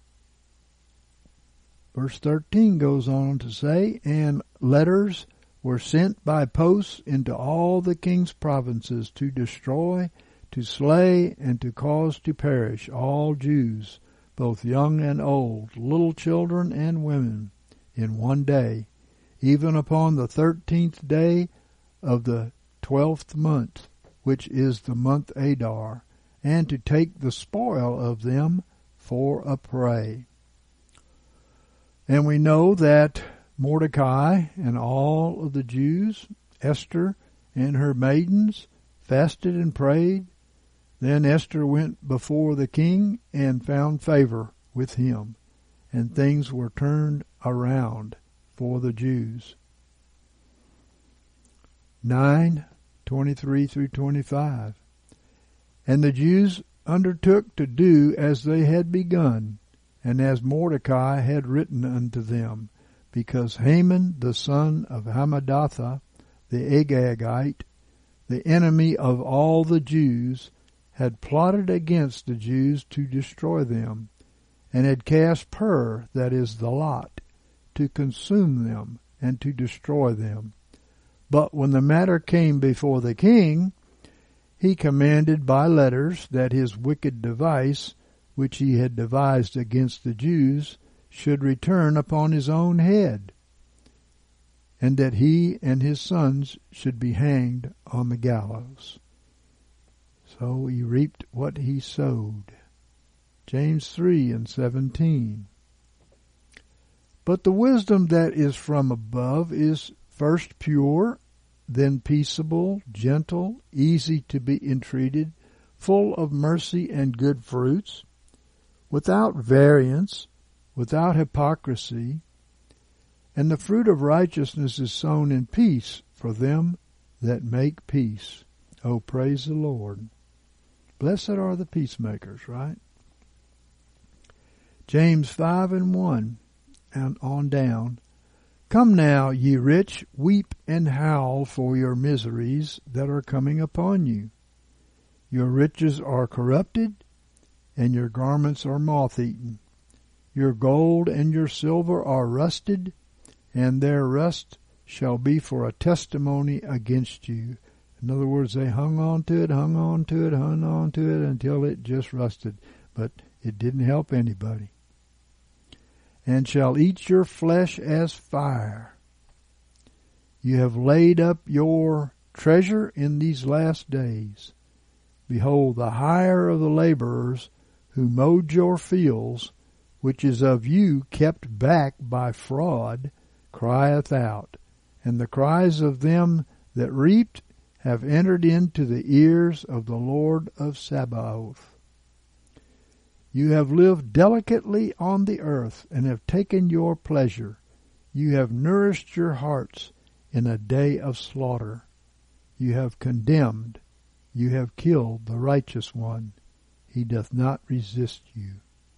Verse thirteen goes on to say, and letters were sent by posts into all the king's provinces to destroy, to slay, and to cause to perish all Jews, both young and old, little children and women, in one day, even upon the thirteenth day of the twelfth month, which is the month Adar, and to take the spoil of them for a prey. And we know that Mordecai and all of the Jews, Esther and her maidens, fasted and prayed. Then Esther went before the king and found favor with him, and things were turned around for the Jews. nine, twenty-three through twenty-five. And the Jews undertook to do as they had begun, and as Mordecai had written unto them, because Haman the son of Hammedatha, the Agagite, the enemy of all the Jews, had plotted against the Jews to destroy them, and had cast pur, that is the lot, to consume them and to destroy them. But when the matter came before the king, he commanded by letters that his wicked device, which he had devised against the Jews, should return upon his own head, and that he and his sons should be hanged on the gallows. So he reaped what he sowed. James three and seventeen. But the wisdom that is from above is first pure, then peaceable, gentle, easy to be entreated, full of mercy and good fruits, without variance, without hypocrisy. And the fruit of righteousness is sown in peace for them that make peace. Oh, praise the Lord. Blessed are the peacemakers, right? James five and one and on down. Come now, ye rich, weep and howl for your miseries that are coming upon you. Your riches are corrupted, and your garments are moth-eaten. Your gold and your silver are rusted, and their rust shall be for a testimony against you, In other words, they hung on to it, hung on to it, hung on to it until it just rusted. But it didn't help anybody. And shall eat your flesh as fire. You have laid up your treasure in these last days. Behold, the hire of the laborers who mowed your fields, which is of you kept back by fraud, crieth out, and the cries of them that reaped have entered into the ears of the Lord of Sabaoth. You have lived delicately on the earth, and have taken your pleasure. You have nourished your hearts in a day of slaughter. You have condemned, you have killed the righteous one. He doth not resist you.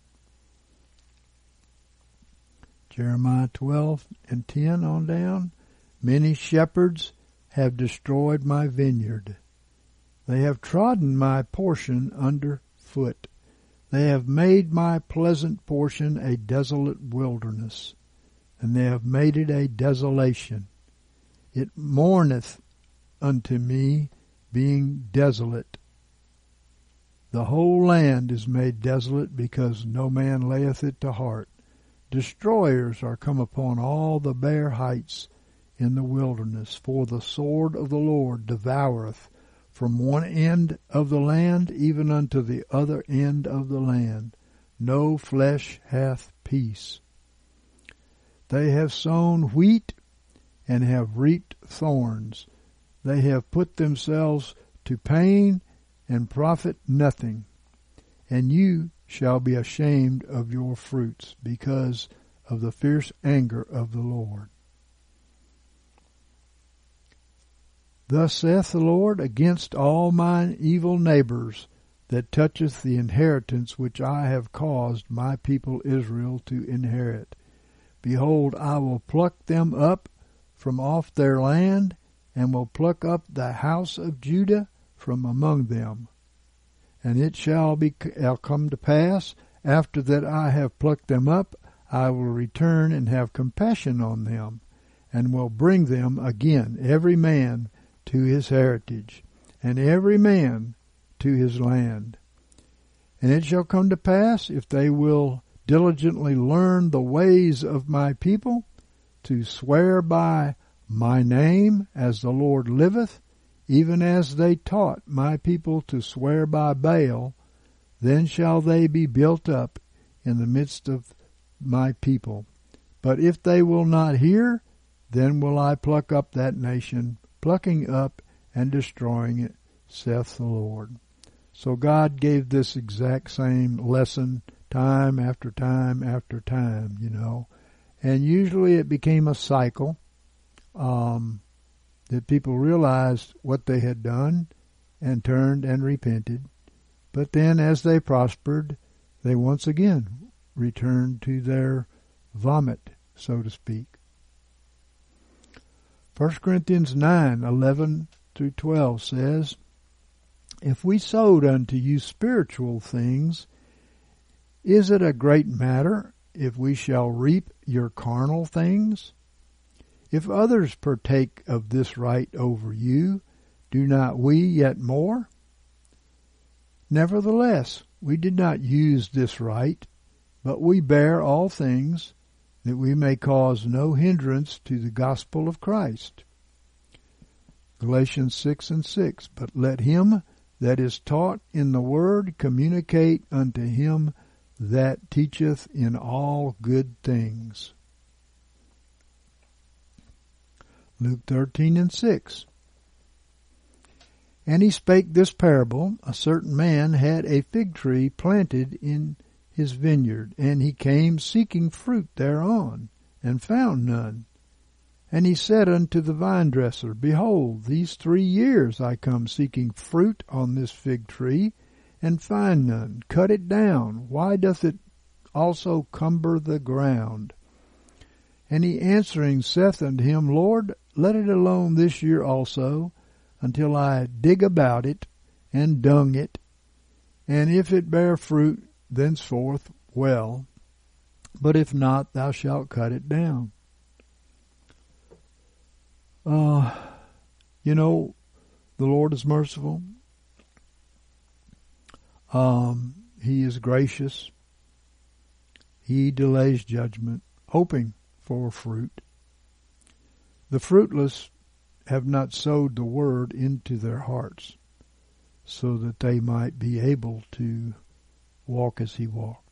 Jeremiah twelve and ten on down. Many shepherds have destroyed my vineyard. They have trodden my portion under foot. They have made my pleasant portion a desolate wilderness, and they have made it a desolation. It mourneth unto me, being desolate. The whole land is made desolate, because no man layeth it to heart. Destroyers are come upon all the bare heights in the wilderness, for the sword of the Lord devoureth from one end of the land even unto the other end of the land. No flesh hath peace. They have sown wheat and have reaped thorns. They have put themselves to pain and profit nothing. And you shall be ashamed of your fruits, because of the fierce anger of the Lord. Thus saith the Lord, against all mine evil neighbors, that toucheth the inheritance which I have caused my people Israel to inherit. Behold, I will pluck them up from off their land, and will pluck up the house of Judah from among them. And it shall be shall come to pass, after that I have plucked them up, I will return and have compassion on them, and will bring them again, every man to his heritage, and every man to his land. And it shall come to pass, if they will diligently learn the ways of my people, to swear by my name, as the Lord liveth, even as they taught my people to swear by Baal, then shall they be built up in the midst of my people. But if they will not hear, then will I pluck up that nation, plucking up and destroying it, saith the Lord. So God gave this exact same lesson time after time after time, you know. And usually it became a cycle. Um, that people realized what they had done and turned and repented. But then as they prospered, they once again returned to their vomit, so to speak. First Corinthians nine, eleven through twelve says, If we sowed unto you spiritual things, is it a great matter if we shall reap your carnal things? If others partake of this right over you, do not we yet more? Nevertheless, we did not use this right, but we bear all things, that we may cause no hindrance to the gospel of Christ. Galatians six and six, But let him that is taught in the word communicate unto him that teacheth in all good things. Luke thirteen and six. And he spake this parable, A certain man had a fig tree planted in his vineyard, and he came seeking fruit thereon, and found none. And he said unto the vinedresser, Behold, these three years I come seeking fruit on this fig tree, and find none. Cut it down. Why doth it also cumber the ground? And he answering saith unto him, Lord, let it alone this year also, until I dig about it, and dung it. And if it bear fruit, thenceforth well. But if not, thou shalt cut it down. Uh, you know, the Lord is merciful. Um, he is gracious. He delays judgment, hoping for fruit. The fruitless have not sowed the word into their hearts, so that they might be able to walk as he walked.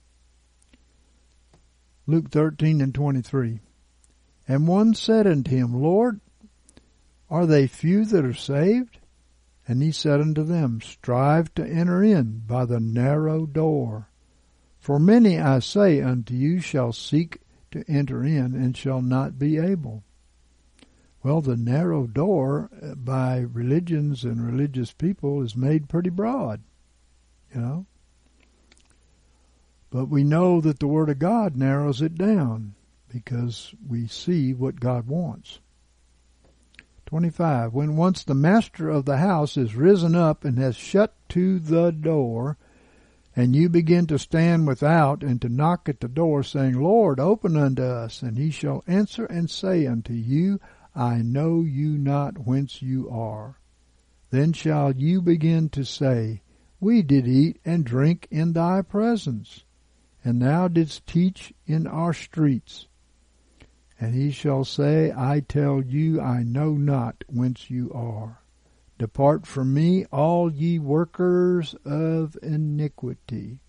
Luke thirteen and twenty-three. And one said unto him, Lord, are they few that are saved? And he said unto them, Strive to enter in by the narrow door. For many, I say unto you, shall seek to enter in, and shall not be able. Well, the narrow door by religions and religious people is made pretty broad, you know. But we know that the Word of God narrows it down because we see what God wants. twenty-five. When once the master of the house is risen up and has shut to the door, and you begin to stand without and to knock at the door, saying, Lord, open unto us, and he shall answer and say unto you, I know you not whence you are. Then shall you begin to say, We did eat and drink in thy presence, and thou didst teach in our streets. And he shall say, I tell you, I know not whence you are. Depart from me, all ye workers of iniquity.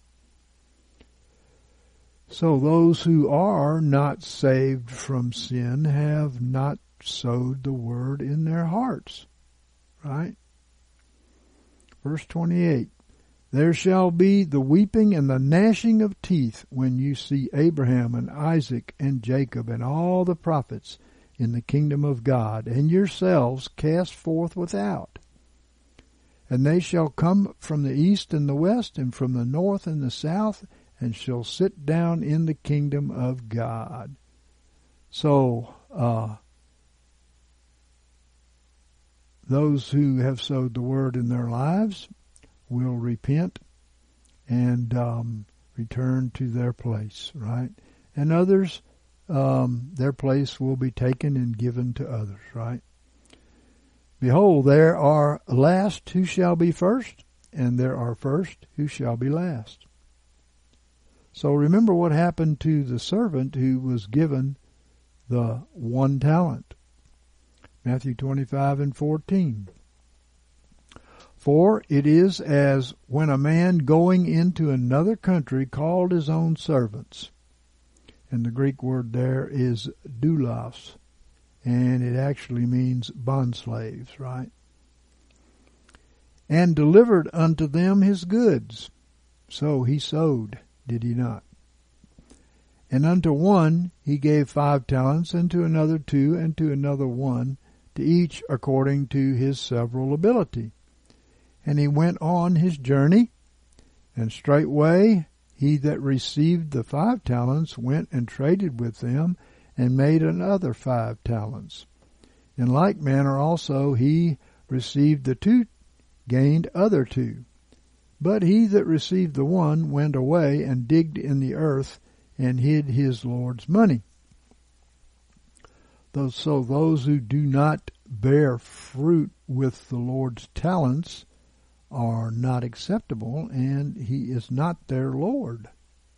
So those who are not saved from sin have not sowed the word in their hearts. Right? Verse twenty-eight. There shall be the weeping and the gnashing of teeth when you see Abraham and Isaac and Jacob and all the prophets in the kingdom of God, and yourselves cast forth without. And they shall come from the east and the west, and from the north and the south, and shall sit down in the kingdom of God. So, uh, those who have sowed the word in their lives will repent and um, return to their place, right? And others, um, their place will be taken and given to others, right? Behold, there are last who shall be first, and there are first who shall be last. So remember what happened to the servant who was given the one talent. Matthew twenty-five and fourteen. For it is as when a man going into another country called his own servants. And the Greek word there is doulos. And it actually means bondslaves, right? And delivered unto them his goods. So he sowed, did he not? And unto one he gave five talents, and to another two, and to another one, to each according to his several ability. And he went on his journey, and straightway he that received the five talents went and traded with them, and made another five talents. In like manner also he received the two, gained other two. But he that received the one went away and digged in the earth and hid his Lord's money. So those who do not bear fruit with the Lord's talents are not acceptable, and he is not their Lord.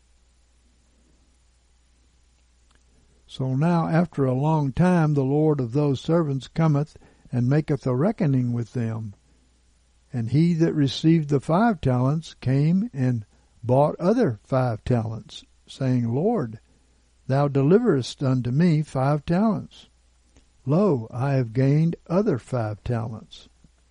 So now after a long time the Lord of those servants cometh and maketh a reckoning with them. And he that received the five talents came and bought other five talents, saying, Lord, thou deliverest unto me five talents. Lo, I have gained other five talents.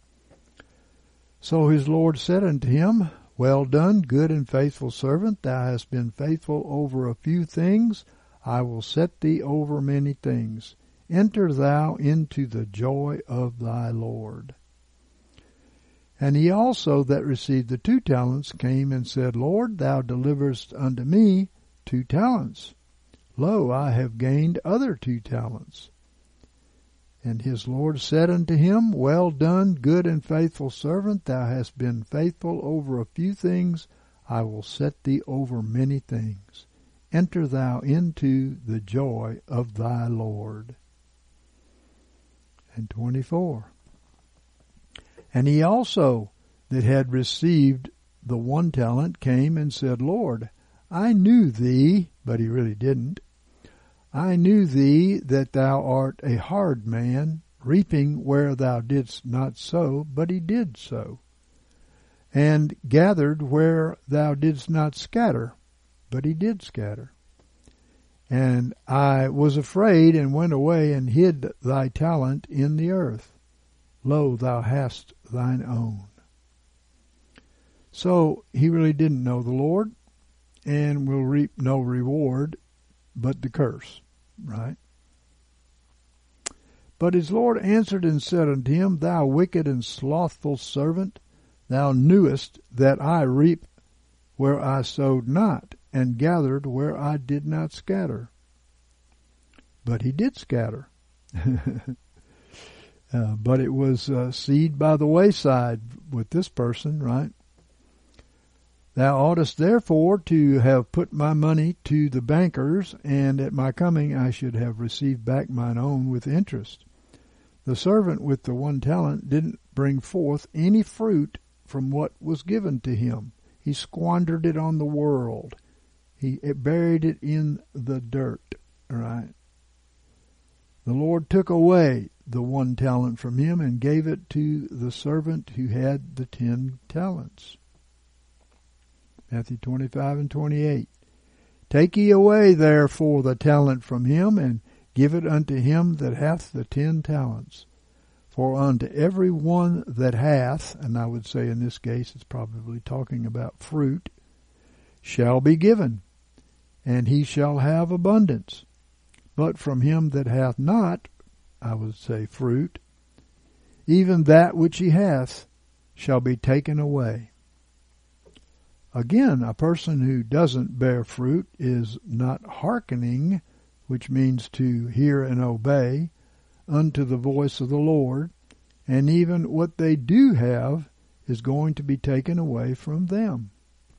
So his Lord said unto him, Well done, good and faithful servant. Thou hast been faithful over a few things. I will set thee over many things. Enter thou into the joy of thy Lord. And he also that received the two talents came and said, Lord, thou deliverest unto me two talents. Lo, I have gained other two talents. And his Lord said unto him, Well done, good and faithful servant. Thou hast been faithful over a few things. I will set thee over many things. Enter thou into the joy of thy Lord. And twenty-four. And he also that had received the one talent came and said, Lord, I knew thee, but he really didn't. I knew thee that thou art a hard man, reaping where thou didst not sow, but he did sow. And gathered where thou didst not scatter, but he did scatter. And I was afraid and went away and hid thy talent in the earth. Lo, thou hast thine own. So he really didn't know the Lord and will reap no reward but the curse, right? But his Lord answered and said unto him, Thou wicked and slothful servant, thou knewest that I reap where I sowed not, and gathered where I did not scatter. But he did scatter. uh, but it was uh, seed by the wayside with this person, right? Thou oughtest therefore to have put my money to the bankers, and at my coming I should have received back mine own with interest. The servant with the one talent didn't bring forth any fruit from what was given to him. He squandered it on the world. He buried it in the dirt, right? The Lord took away the one talent from him and gave it to the servant who had the ten talents. Matthew twenty-five and twenty-eight. Take ye away therefore the talent from him, and give it unto him that hath the ten talents. For unto every one that hath, and I would say in this case it's probably talking about fruit, shall be given, and he shall have abundance. But from him that hath not, I would say fruit, even that which he hath shall be taken away. Again, a person who doesn't bear fruit is not hearkening, which means to hear and obey, unto the voice of the Lord, and even what they do have is going to be taken away from them.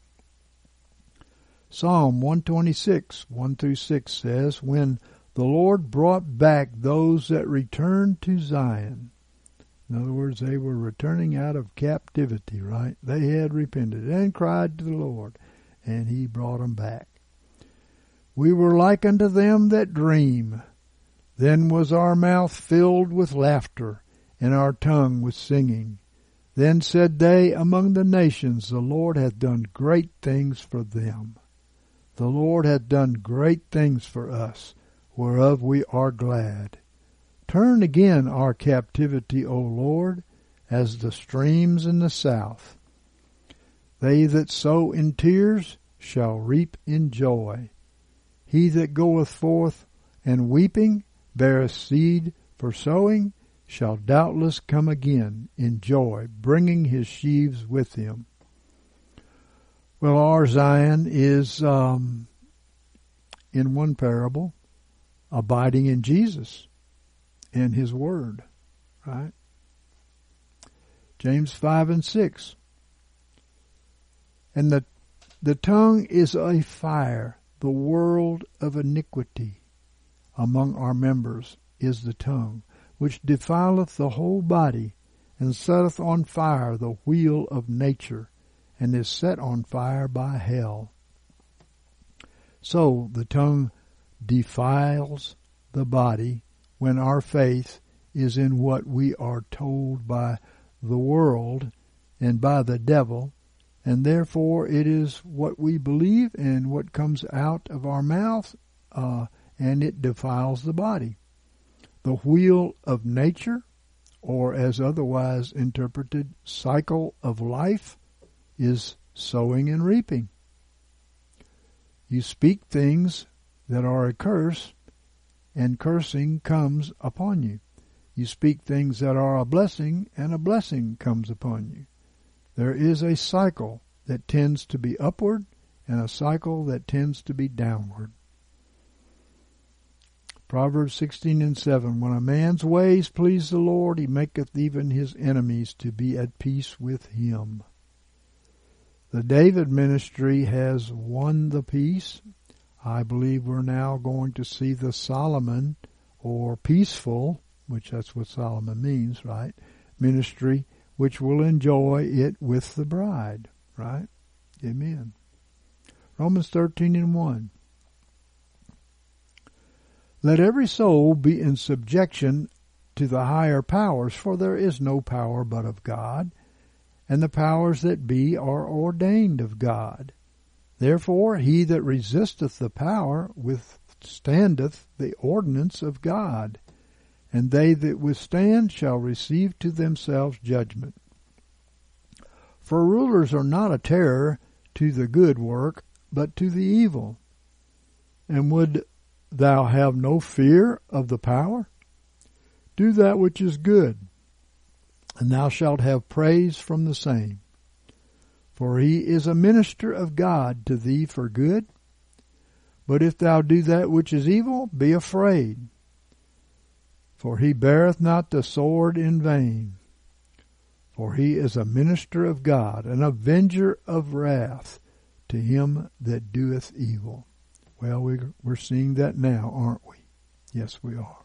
Psalm one twenty-six, one through six says, When the Lord brought back those that returned to Zion. In other words, they were returning out of captivity, right? They had repented and cried to the Lord, and he brought them back. We were like unto them that dream. Then was our mouth filled with laughter, and our tongue with singing. Then said they among the nations, The Lord hath done great things for them. The Lord hath done great things for us, whereof we are glad. Turn again our captivity, O Lord, as the streams in the south. They that sow in tears shall reap in joy. He that goeth forth and weeping beareth seed for sowing shall doubtless come again in joy, bringing his sheaves with him. Well, our Zion is, um, in one parable, abiding in Jesus and his word, right? James five and six. And the, the tongue is a fire, the world of iniquity. Among our members is the tongue, which defileth the whole body, and setteth on fire the wheel of nature, and is set on fire by hell. So the tongue defiles the body when our faith is in what we are told by the world and by the devil, and therefore it is what we believe and what comes out of our mouth, uh, and it defiles the body. The wheel of nature, or as otherwise interpreted, cycle of life, is sowing and reaping. You speak things that are a curse, and cursing comes upon you. You speak things that are a blessing, and a blessing comes upon you. There is a cycle that tends to be upward, and a cycle that tends to be downward. Proverbs sixteen and seven, When a man's ways please the Lord, he maketh even his enemies to be at peace with him. The David ministry has won the peace. I believe we're now going to see the Solomon, or peaceful, which that's what Solomon means, right, ministry which will enjoy it with the bride. Right? Amen. Romans thirteen and one. Let every soul be in subjection to the higher powers, for there is no power but of God, and the powers that be are ordained of God. Therefore he that resisteth the power withstandeth the ordinance of God, and they that withstand shall receive to themselves judgment. For rulers are not a terror to the good work, but to the evil. And would thou have no fear of the power? Do that which is good, and thou shalt have praise from the same. For he is a minister of God to thee for good. But if thou do that which is evil, be afraid. For he beareth not the sword in vain. For he is a minister of God, an avenger of wrath to him that doeth evil. Well, we're seeing that now, aren't we? Yes, we are.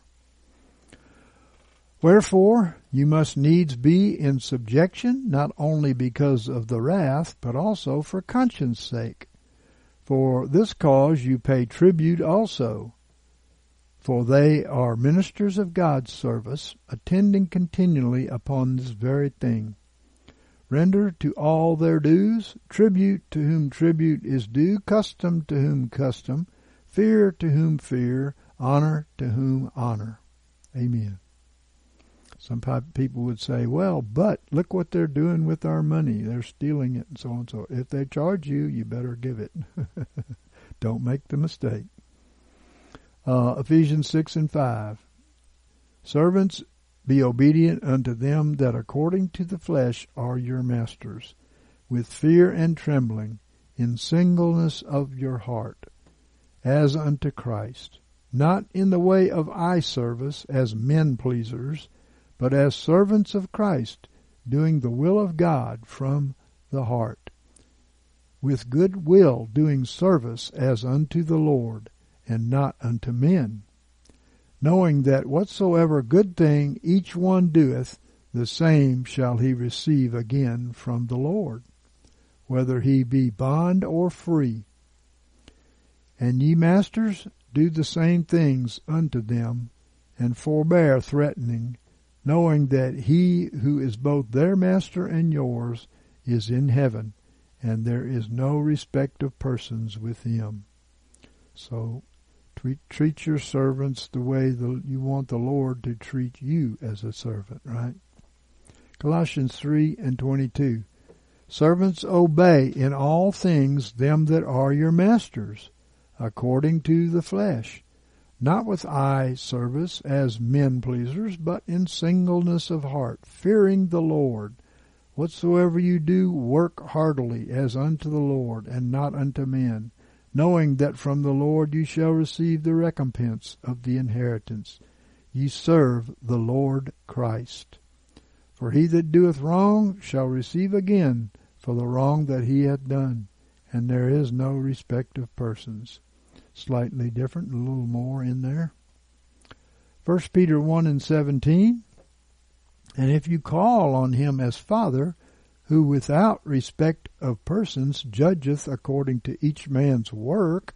Wherefore, you must needs be in subjection, not only because of the wrath, but also for conscience sake. For this cause you pay tribute also. For they are ministers of God's service, attending continually upon this very thing. Render to all their dues, tribute to whom tribute is due, custom to whom custom, fear to whom fear, honor to whom honor. Amen. Some people would say, well, but look what they're doing with our money. They're stealing it and so on and so. If they charge you, you better give it. Don't make the mistake. Uh, Ephesians six and five. Servants, be obedient unto them that according to the flesh are your masters, with fear and trembling, in singleness of your heart, as unto Christ, not in the way of eye service as men pleasers, but as servants of Christ, doing the will of God from the heart, with good will doing service as unto the Lord, and not unto men, knowing that whatsoever good thing each one doeth, the same shall he receive again from the Lord, whether he be bond or free. And ye masters, do the same things unto them, and forbear threatening, knowing that he who is both their master and yours is in heaven, and there is no respect of persons with him. So treat, treat your servants the way the, you want the Lord to treat you as a servant, right? Colossians three and twenty-two. Servants, obey in all things them that are your masters, according to the flesh, not with eye service as men pleasers, but in singleness of heart, fearing the Lord. Whatsoever you do, work heartily as unto the Lord, and not unto men, knowing that from the Lord you shall receive the recompense of the inheritance. Ye serve the Lord Christ. For he that doeth wrong shall receive again for the wrong that he hath done, and there is no respect of persons. Slightly different, a little more in there. First Peter one and seventeen. And if you call on him as Father, who without respect of persons judgeth according to each man's work,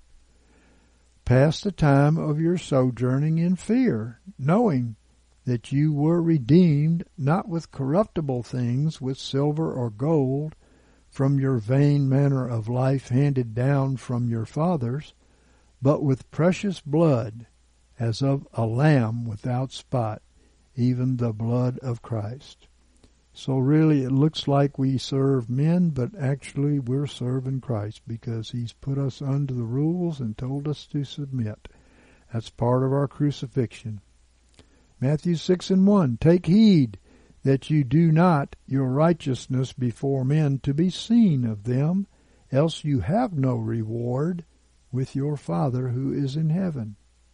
pass the time of your sojourning in fear, knowing that you were redeemed not with corruptible things, with silver or gold, from your vain manner of life handed down from your fathers, but with precious blood, as of a lamb without spot, even the blood of Christ. So really it looks like we serve men, but actually we're serving Christ, because he's put us under the rules and told us to submit. That's part of our crucifixion. Matthew six and one, take heed that you do not your righteousness before men to be seen of them, else you have no reward with your Father who is in heaven.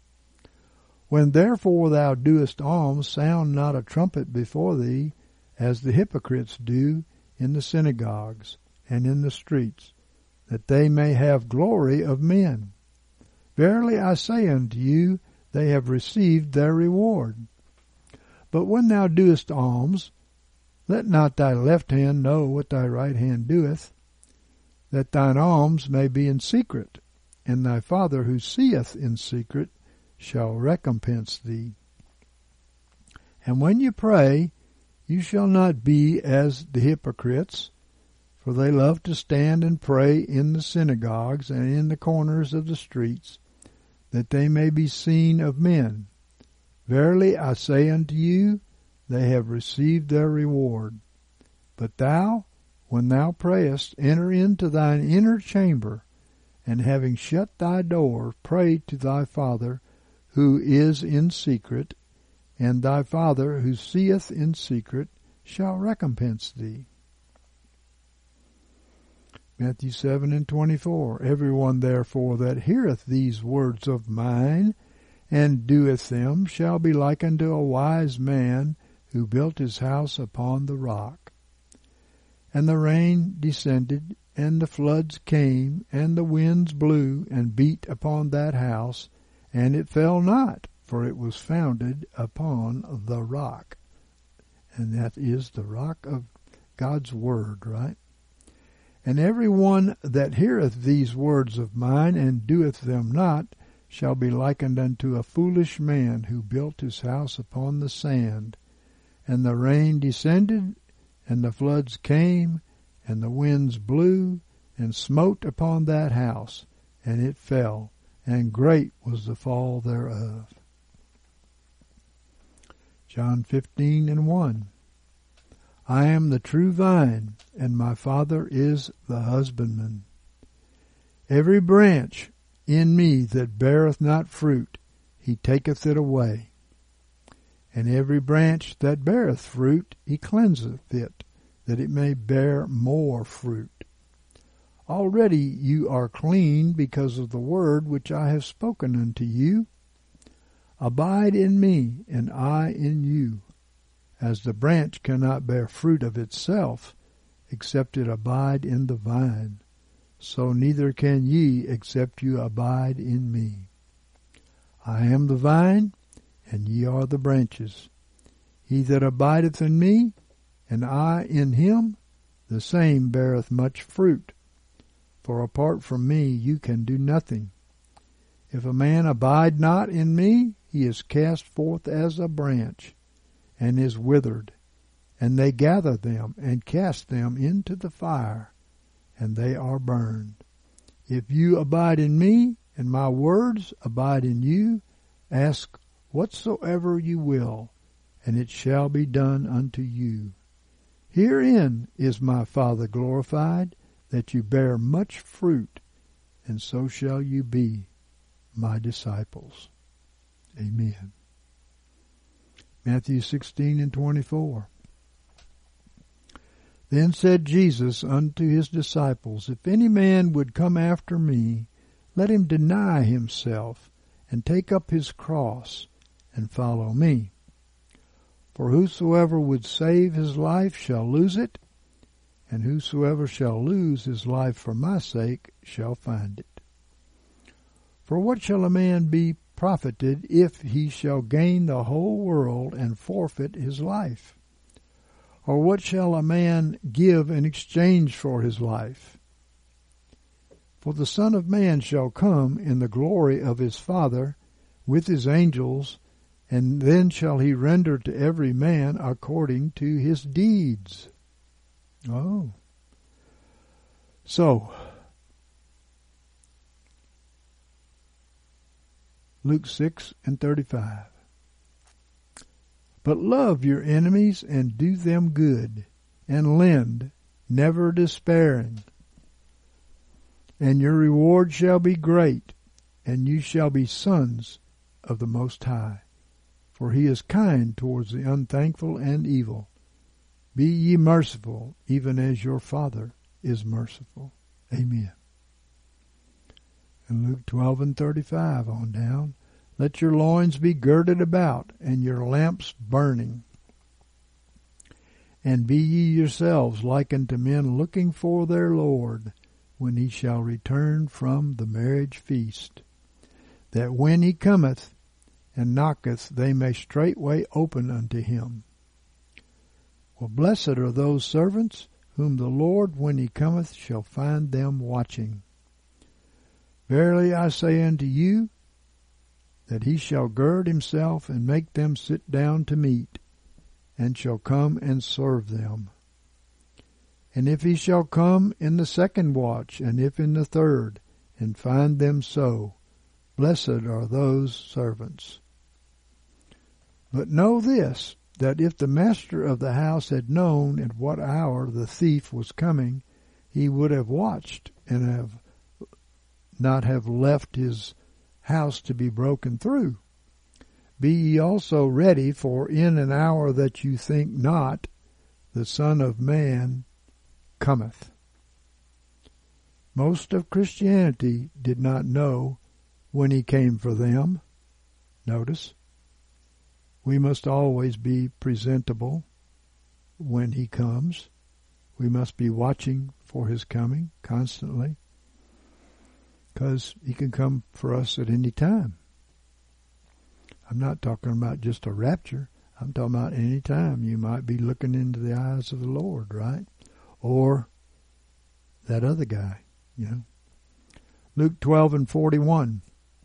When therefore thou doest alms, sound not a trumpet before thee, as the hypocrites do in the synagogues and in the streets, that they may have glory of men. Verily I say unto you, they have received their reward. But when thou doest alms, Let not thy left hand know what thy right hand doeth, that thine alms may be in secret, and thy Father who seeth in secret shall recompense thee. And when you pray, you shall not be as the hypocrites, for they love to stand and pray in the synagogues and in the corners of the streets, that they may be seen of men. Verily I say unto you, they have received their reward. But thou, when thou prayest, enter into thine inner chamber, and having shut thy door, pray to thy Father who is in secret, and thy Father who seeth in secret shall recompense thee. Matthew seven and twenty-four. Everyone therefore that heareth these words of mine, and doeth them, shall be like unto a wise man who built his house upon the rock. And the rain descended, and the floods came, and the winds blew, and beat upon that house, and it fell not, for it was founded upon the rock. And that is the rock of God's Word, right? And every one that heareth these words of mine, and doeth them not, shall be likened unto a foolish man who built his house upon the sand. And the rain descended, and the floods came, and the winds blew, and smote upon that house, and it fell, and great was the fall thereof. John fifteen and one. I am the true vine, and my Father is the husbandman. Every branch in me that beareth not fruit, he taketh it away. And every branch that beareth fruit, he cleanseth it, that it may bear more fruit. Already you are clean because of the word which I have spoken unto you. Abide in me, and I in you. As the branch cannot bear fruit of itself, except it abide in the vine, so neither can ye except you abide in me. I am the vine, and ye are the branches. He that abideth in me, and I in him, the same beareth much fruit. For apart from me you can do nothing. If a man abide not in me, he is cast forth as a branch, and is withered, and they gather them, and cast them into the fire, and they are burned. If you abide in me, and my words abide in you, ask whatsoever you will, and it shall be done unto you. Herein is my Father glorified, that you bear much fruit, and so shall you be my disciples. Amen. Matthew sixteen and twenty-four. Then said Jesus unto his disciples, If any man would come after me, let him deny himself, and take up his cross, and follow me. For whosoever would save his life shall lose it, and whosoever shall lose his life for my sake shall find it. For what shall a man be profited if he shall gain the whole world and forfeit his life? Or what shall a man give in exchange for his life? For the Son of Man shall come in the glory of his Father with his angels, and then shall he render to every man according to his deeds. Oh. So, Luke six and thirty-five. But love your enemies and do them good, and lend, never despairing. And your reward shall be great, and you shall be sons of the Most High. For he is kind towards the unthankful and evil. Be ye merciful, even as your Father is merciful. Amen. And Luke twelve and thirty-five on down. Let your loins be girded about, and your lamps burning. And be ye yourselves like unto men looking for their Lord, when he shall return from the marriage feast, that when he cometh and knocketh, they may straightway open unto him. Well, blessed are those servants whom the Lord, when he cometh, shall find them watching. Verily I say unto you, that he shall gird himself and make them sit down to meat, and shall come and serve them. And if he shall come in the second watch, and if in the third, and find them so, blessed are those servants. But know this, that if the master of the house had known at what hour the thief was coming, he would have watched, and have not have left his house to be broken through. Be ye also ready, for in an hour that you think not, the Son of Man cometh. Most of Christianity did not know when he came for them. Notice, we must always be presentable when he comes. We must be watching for his coming constantly, because he can come for us at any time. I'm not talking about just a rapture. I'm talking about any time you might be looking into the eyes of the Lord, right? Or that other guy, you know. Luke twelve and forty-one.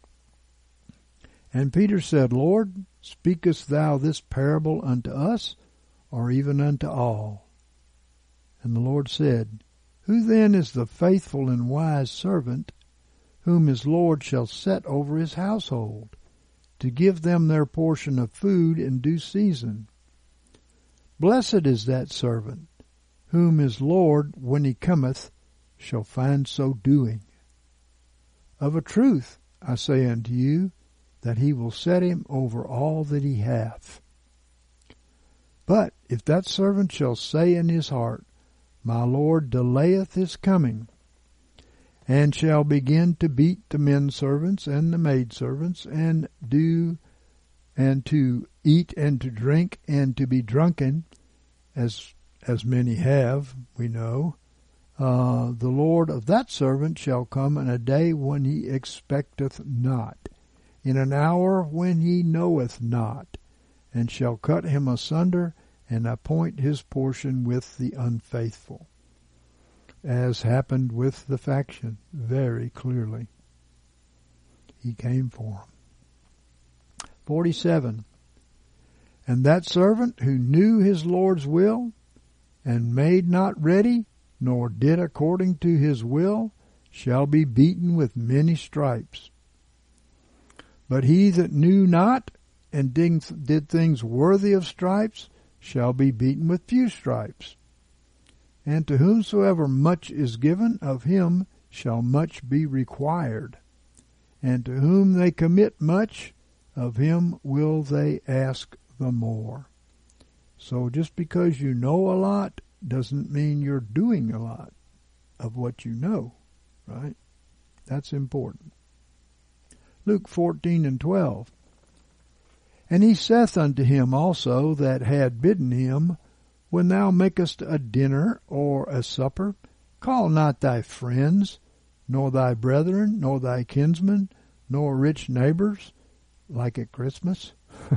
And Peter said, Lord, speakest thou this parable unto us, or even unto all? And the Lord said, Who then is the faithful and wise servant, whom his Lord shall set over his household, to give them their portion of food in due season? Blessed is that servant, whom his Lord, when he cometh, shall find so doing. Of a truth I say unto you, that he will set him over all that he hath. But if that servant shall say in his heart, My Lord delayeth his coming, and shall begin to beat the men servants and the maidservants, and do and to eat and to drink and to be drunken, as as many have, we know, uh, the Lord of that servant shall come in a day when he expecteth not, in an hour when he knoweth not, and shall cut him asunder, and appoint his portion with the unfaithful. As happened with the faction, very clearly. He came for them. forty-seven. And that servant who knew his Lord's will, and made not ready, nor did according to his will, shall be beaten with many stripes. But he that knew not, and did things worthy of stripes, shall be beaten with few stripes. And to whomsoever much is given, of him shall much be required. And to whom they commit much, of him will they ask the more. So just because you know a lot doesn't mean you're doing a lot of what you know, right? That's important. Luke fourteen and twelve. And he saith unto him also that had bidden him, When thou makest a dinner or a supper, call not thy friends, nor thy brethren, nor thy kinsmen, nor rich neighbors, like at Christmas,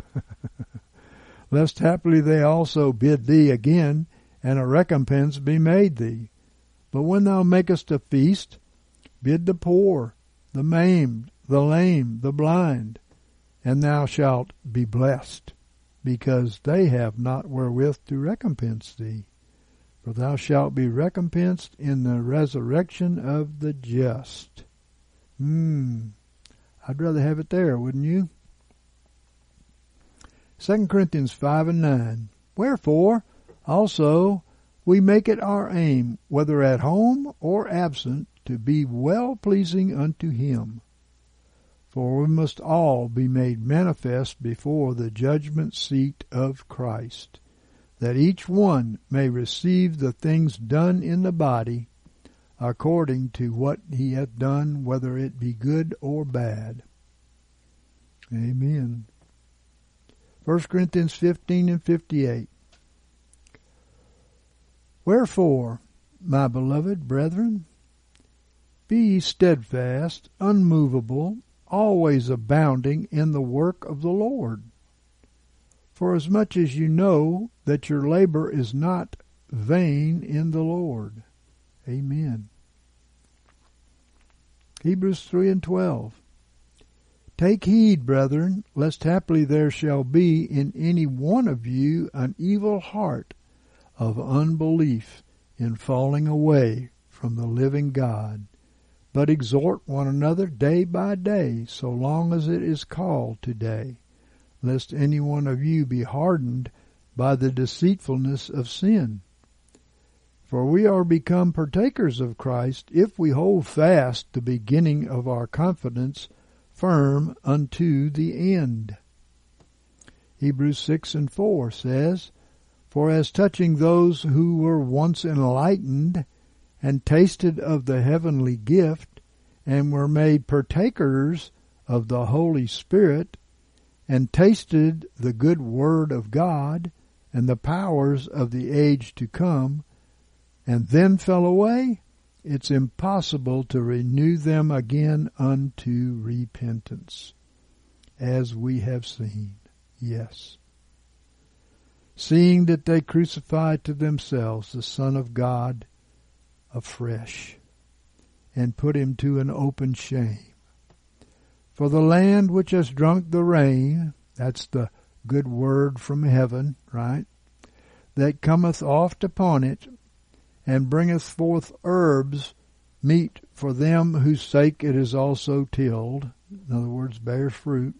lest haply they also bid thee again, and a recompense be made thee. But when thou makest a feast, bid the poor, the maimed, the lame, the blind, and thou shalt be blessed, because they have not wherewith to recompense thee. For thou shalt be recompensed in the resurrection of the just. Hmm. I'd rather have it there, wouldn't you? Second Corinthians five and nine. Wherefore also we make it our aim, whether at home or absent, to be well-pleasing unto him. For we must all be made manifest before the judgment seat of Christ, that each one may receive the things done in the body according to what he hath done, whether it be good or bad. Amen. First Corinthians fifteen and fifty-eight. Wherefore, my beloved brethren, be ye steadfast, unmovable, always abounding in the work of the Lord. For as much as you know that your labor is not vain in the Lord. Amen. Hebrews three and twelve. Take heed, brethren, lest haply there shall be in any one of you an evil heart of unbelief in falling away from the living God. But exhort one another day by day, so long as it is called today, lest any one of you be hardened by the deceitfulness of sin. For we are become partakers of Christ if we hold fast the beginning of our confidence firm unto the end. Hebrews six and four says, For as touching those who were once enlightened, and tasted of the heavenly gift, and were made partakers of the Holy Spirit, and tasted the good word of God, and the powers of the age to come, and then fell away, it's impossible to renew them again unto repentance, as we have seen. Yes. Seeing that they crucified to themselves the Son of God afresh, and put him to an open shame. For the land which has drunk the rain, that's the good word from heaven, right, that cometh oft upon it, and bringeth forth herbs, meat for them whose sake it is also tilled, in other words, bears fruit,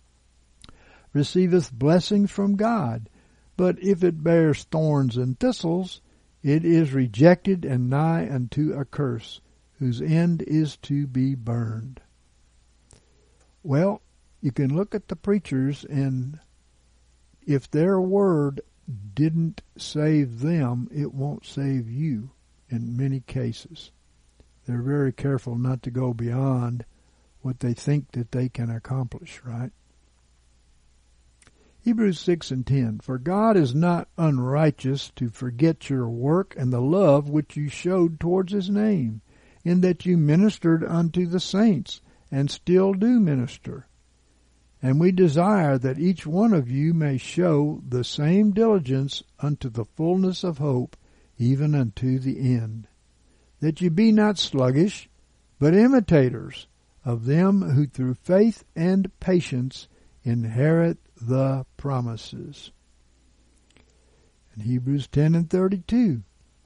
receiveth blessing from God. But if it bears thorns and thistles, it is rejected and nigh unto a curse, whose end is to be burned. Well, you can look at the preachers, and if their word didn't save them, it won't save you in many cases. They're very careful not to go beyond what they think that they can accomplish, right? Hebrews six and ten. For God is not unrighteous to forget your work and the love which you showed towards his name, in that you ministered unto the saints, and still do minister. And we desire that each one of you may show the same diligence unto the fullness of hope, even unto the end. That ye be not sluggish, but imitators of them who through faith and patience inherit the promises. In Hebrews ten and thirty-two.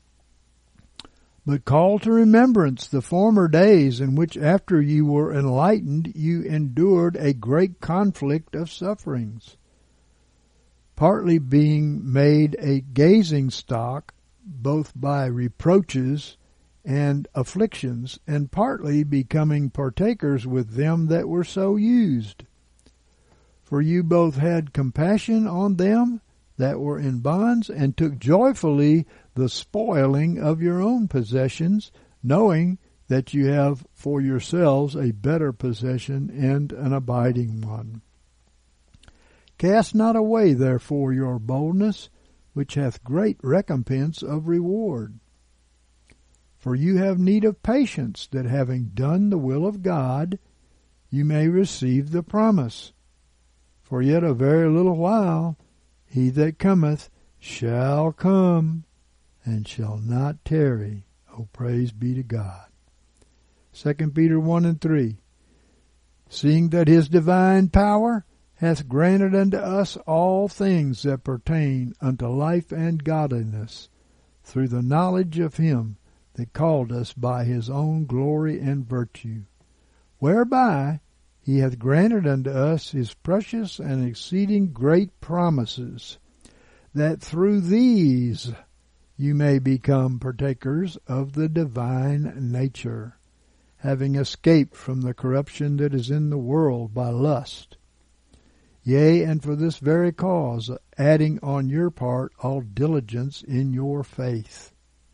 But call to remembrance the former days in which after you were enlightened you endured a great conflict of sufferings, partly being made a gazing stock both by reproaches and afflictions, and partly becoming partakers with them that were so used. For you both had compassion on them that were in bonds, and took joyfully the spoiling of your own possessions, knowing that you have for yourselves a better possession and an abiding one. Cast not away therefore your boldness, which hath great recompense of reward. For you have need of patience, that having done the will of God, you may receive the promise. For yet a very little while, he that cometh shall come, and shall not tarry. Oh, praise be to God. Second Peter one and three. Seeing that his divine power hath granted unto us all things that pertain unto life and godliness, through the knowledge of him that called us by his own glory and virtue, whereby he hath granted unto us his precious and exceeding great promises, that through these you may become partakers of the divine nature, having escaped from the corruption that is in the world by lust. Yea, and for this very cause, adding on your part all diligence in your faith.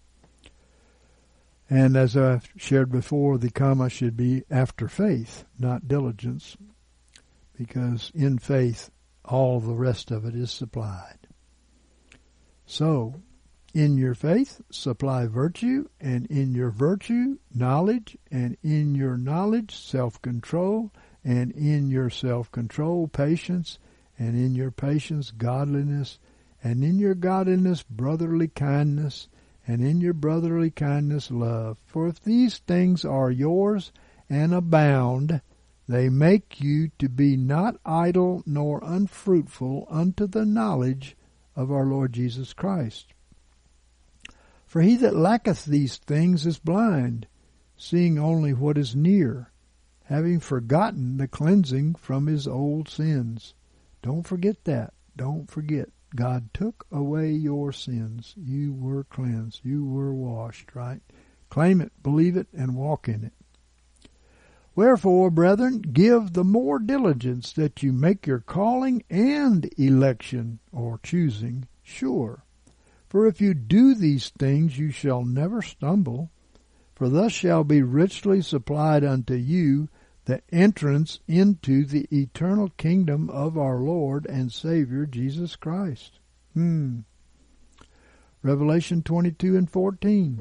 And as I've shared before, the comma should be after faith, not diligence, because in faith all the rest of it is supplied. So, in your faith, supply virtue, and in your virtue, knowledge, and in your knowledge, self-control, and in your self-control, patience, and in your patience godliness, and in your godliness brotherly kindness, and in your brotherly kindness love. For if these things are yours and abound, they make you to be not idle nor unfruitful unto the knowledge of our Lord Jesus Christ. For he that lacketh these things is blind, seeing only what is near, having forgotten the cleansing from his old sins. Don't forget that. Don't forget. God took away your sins. You were cleansed. You were washed, right? Claim it, believe it, and walk in it. Wherefore, brethren, give the more diligence that you make your calling and election, or choosing, sure. For if you do these things, you shall never stumble. For thus shall be richly supplied unto you the entrance into the eternal kingdom of our Lord and Savior Jesus Christ. Hmm. Revelation twenty-two and fourteen.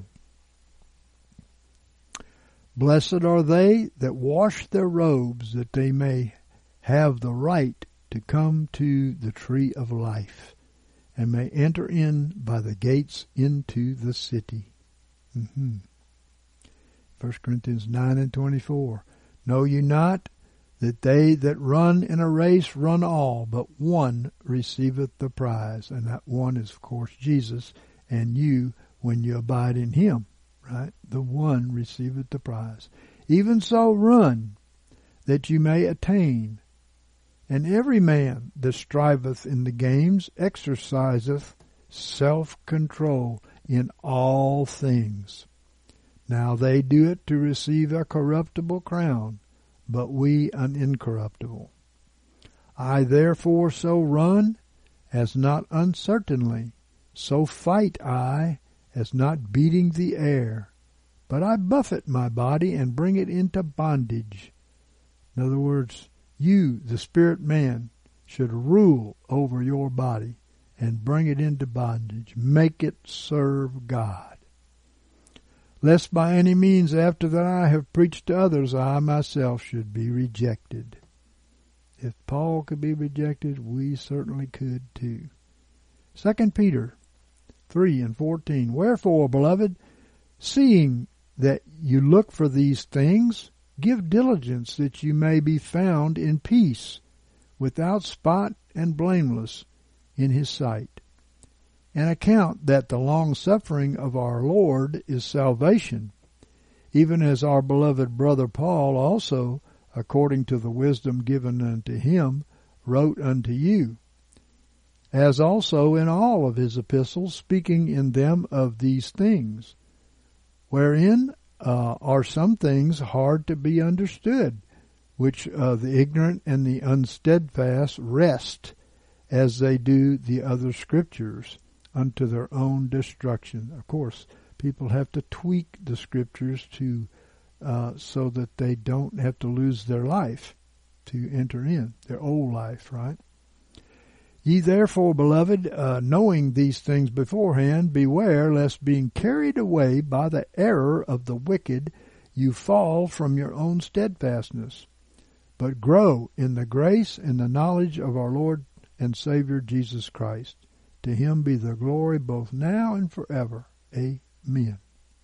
Blessed are they that wash their robes, that they may have the right to come to the tree of life, and may enter in by the gates into the city. Mm-hmm. First Corinthians nine and twenty-four. Know ye not that they that run in a race run all, but one receiveth the prize? And that one is, of course, Jesus, and you when you abide in him. Right? The one receiveth the prize. Even so run, that you may attain. And every man that striveth in the games exerciseth self-control in all things. Now they do it to receive a corruptible crown, but we an incorruptible. I therefore so run, as not uncertainly, so fight I, as not beating the air, but I buffet my body and bring it into bondage. In other words, you, the spirit man, should rule over your body and bring it into bondage. Make it serve God. Lest by any means after that I have preached to others, I myself should be rejected. If Paul could be rejected, we certainly could too. Second Peter three and fourteen. Wherefore, beloved, seeing that you look for these things, give diligence that you may be found in peace, without spot and blameless in his sight. And account that the long-suffering of our Lord is salvation, even as our beloved brother Paul also, according to the wisdom given unto him, wrote unto you, as also in all of his epistles, speaking in them of these things, wherein uh, are some things hard to be understood, which uh, the ignorant and the unsteadfast wrest, as they do the other scriptures, unto their own destruction. Of course, people have to tweak the scriptures to uh, so that they don't have to lose their life to enter in, their old life, right? Ye therefore, beloved, uh, knowing these things beforehand, beware lest being carried away by the error of the wicked, you fall from your own steadfastness, but grow in the grace and the knowledge of our Lord and Savior Jesus Christ. To him be the glory both now and forever. Amen.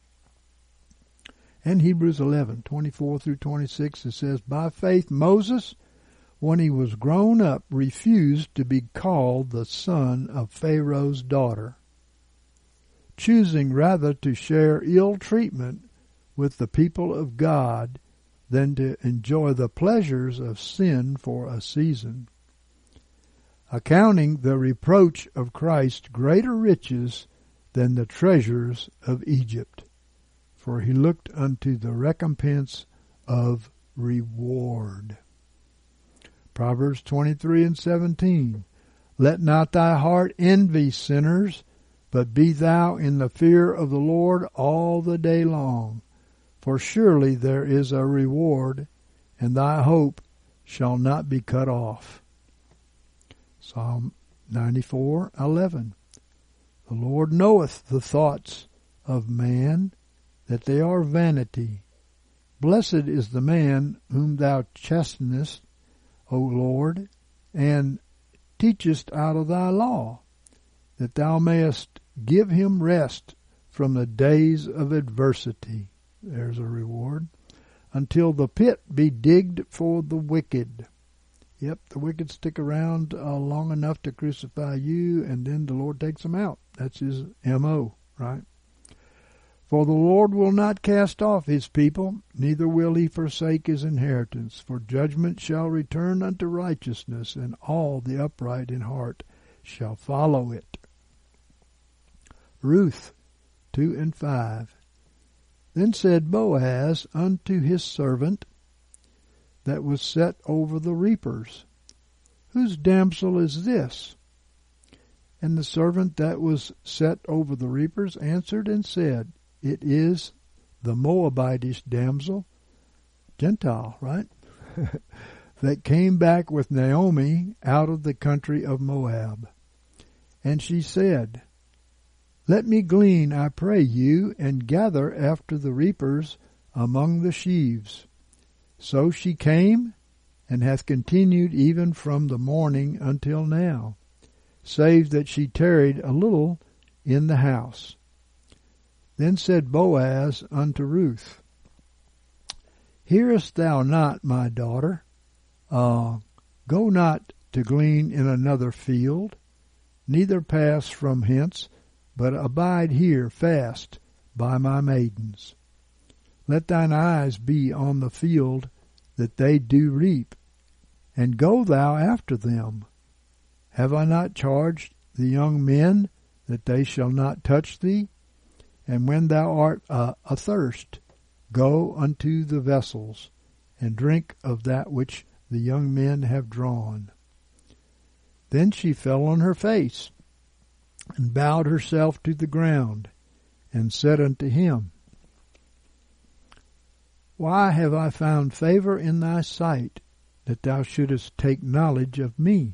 And Hebrews eleven, twenty-four through twenty-six, it says, by faith Moses, when he was grown up, refused to be called the son of Pharaoh's daughter, choosing rather to share ill treatment with the people of God than to enjoy the pleasures of sin for a season, accounting the reproach of Christ greater riches than the treasures of Egypt, for he looked unto the recompense of reward. Proverbs twenty-three and seventeen. Let not thy heart envy sinners, but be thou in the fear of the Lord all the day long. For surely there is a reward, and thy hope shall not be cut off. Psalm ninety-four, eleven. The Lord knoweth the thoughts of man, that they are vanity. Blessed is the man whom thou chastenest, O Lord, and teachest out of thy law, that thou mayest give him rest from the days of adversity. There's a reward. Until the pit be digged for the wicked. Yep, the wicked stick around uh, long enough to crucify you, and then the Lord takes them out. That's his M O, right? For the Lord will not cast off his people, neither will he forsake his inheritance. For judgment shall return unto righteousness, and all the upright in heart shall follow it. Ruth two and five. Then said Boaz unto his servant that was set over the reapers, Whose damsel is this? And the servant that was set over the reapers answered and said, It is the Moabitish damsel, Gentile, right? that came back with Naomi out of the country of Moab. And she said, Let me glean, I pray you, and gather after the reapers among the sheaves. So she came, and hath continued even from the morning until now, save that she tarried a little in the house. Then said Boaz unto Ruth, Hearest thou not, my daughter? Uh, go not to glean in another field, neither pass from hence, but abide here fast by my maidens. Let thine eyes be on the field that they do reap, and go thou after them. Have I not charged the young men that they shall not touch thee? And when thou art uh, athirst, go unto the vessels, and drink of that which the young men have drawn. Then she fell on her face, and bowed herself to the ground, and said unto him, Why have I found favor in thy sight, that thou shouldest take knowledge of me,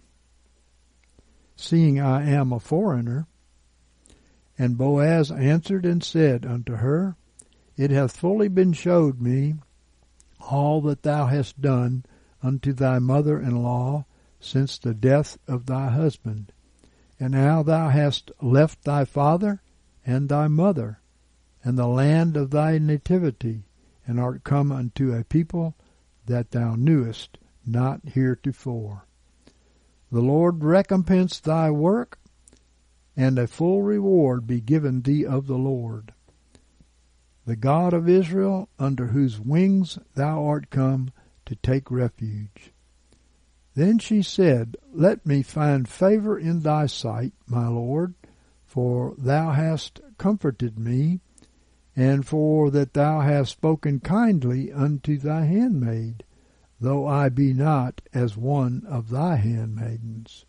seeing I am a foreigner? And Boaz answered and said unto her, It hath fully been showed me all that thou hast done unto thy mother-in-law since the death of thy husband, and how thou hast left thy father and thy mother, and the land of thy nativity, and art come unto a people that thou knewest not heretofore. The Lord recompense thy work, and a full reward be given thee of the Lord, the God of Israel, under whose wings thou art come to take refuge. Then she said, Let me find favor in thy sight, my Lord, for thou hast comforted me, and for that thou hast spoken kindly unto thy handmaid, though I be not as one of thy handmaidens.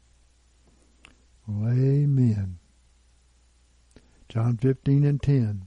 Well, amen. John fifteen and ten.